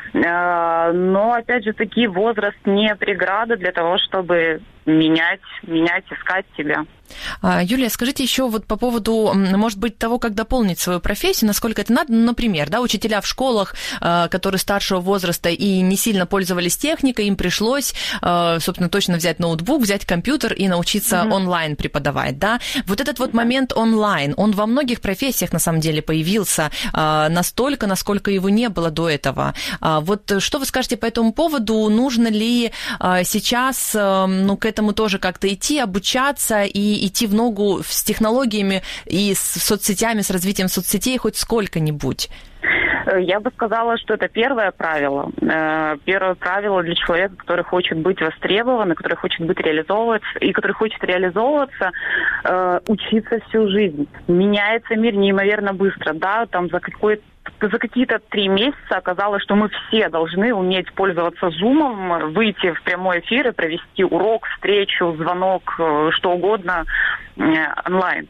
Но, опять же, таки возраст не преграда для того, чтобы менять, менять, искать себя. Юлия, скажите еще вот по поводу, может быть, того, как дополнить свою профессию, насколько это надо. Ну, например, да, учителя в школах, которые старшего возраста и не сильно пользовались техникой, им пришлось, собственно, точно взять ноутбук, взять компьютер и научиться mm-hmm. онлайн преподавать, да. Вот этот вот момент онлайн, он во многих профессиях, на самом деле, появился настолько, насколько его не было до этого. Вот что вы скажете по этому поводу? Нужно ли сейчас, ну, к этому тоже как-то идти, обучаться и идти в ногу с технологиями и с соцсетями, с развитием соцсетей хоть сколько-нибудь? Я бы сказала, что это первое правило. Первое правило для человека, который хочет быть востребован, который хочет быть реализовываться, и который хочет реализовываться, учиться всю жизнь. Меняется мир неимоверно быстро, да, там за какой-то За какие-то три месяца оказалось, что мы все должны уметь пользоваться Zoom, выйти в прямой эфир и провести урок, встречу, звонок, что угодно онлайн.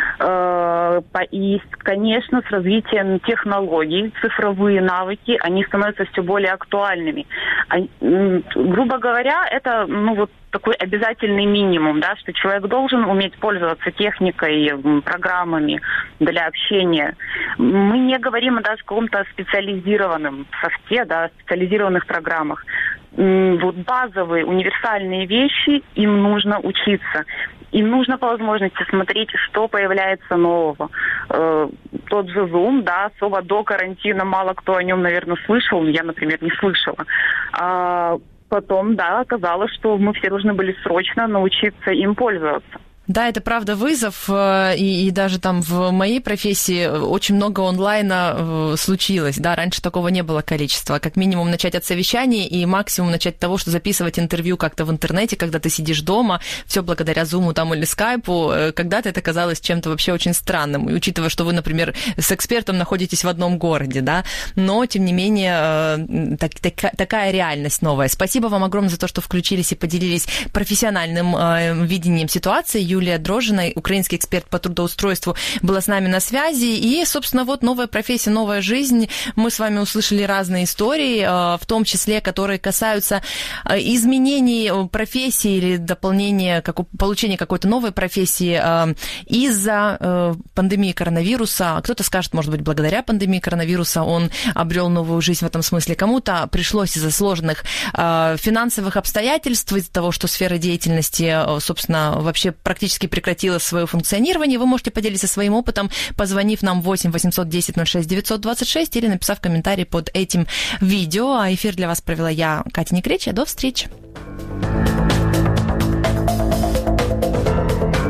И, конечно, с развитием технологий, цифровые навыки, они становятся все более актуальными. Грубо говоря, это, ну, вот такой обязательный минимум, да, что человек должен уметь пользоваться техникой, программами для общения. Мы не говорим даже о каком-то специализированном софте, да, специализированных программах. Вот базовые, универсальные вещи, им нужно учиться. Им нужно по возможности смотреть, что появляется нового. Э, тот же Zoom, да, особо до карантина мало кто о нем, наверное, слышал. Я, например, не слышала. А потом, да, оказалось, что мы все должны были срочно научиться им пользоваться. Да, это правда вызов, и, и даже там в моей профессии очень много онлайна случилось, да, раньше такого не было количества, как минимум начать от совещаний и максимум начать от того, что записывать интервью как-то в интернете, когда ты сидишь дома, все благодаря Zoom там или Скайпу, когда-то это казалось чем-то вообще очень странным, и учитывая, что вы, например, с экспертом находитесь в одном городе, да, но, тем не менее, так, так, такая реальность новая. Спасибо вам огромное за то, что включились и поделились профессиональным э, видением ситуации. Юлия Дрожина, украинский эксперт по трудоустройству, была с нами на связи. И, собственно, вот новая профессия, новая жизнь. Мы с вами услышали разные истории, в том числе, которые касаются изменений профессии или дополнения, получения какой-то новой профессии из-за пандемии коронавируса. Кто-то скажет, может быть, благодаря пандемии коронавируса он обрел новую жизнь в этом смысле. Кому-то пришлось из-за сложных финансовых обстоятельств, из-за того, что сфера деятельности, собственно, вообще практически прекратила свое функционирование. Вы можете поделиться своим опытом, позвонив нам восемь восемьсот десять ноль шесть девятьсот двадцать шесть или написав комментарий под этим видео. А эфир для вас провела я, Катя Некречия. До встречи.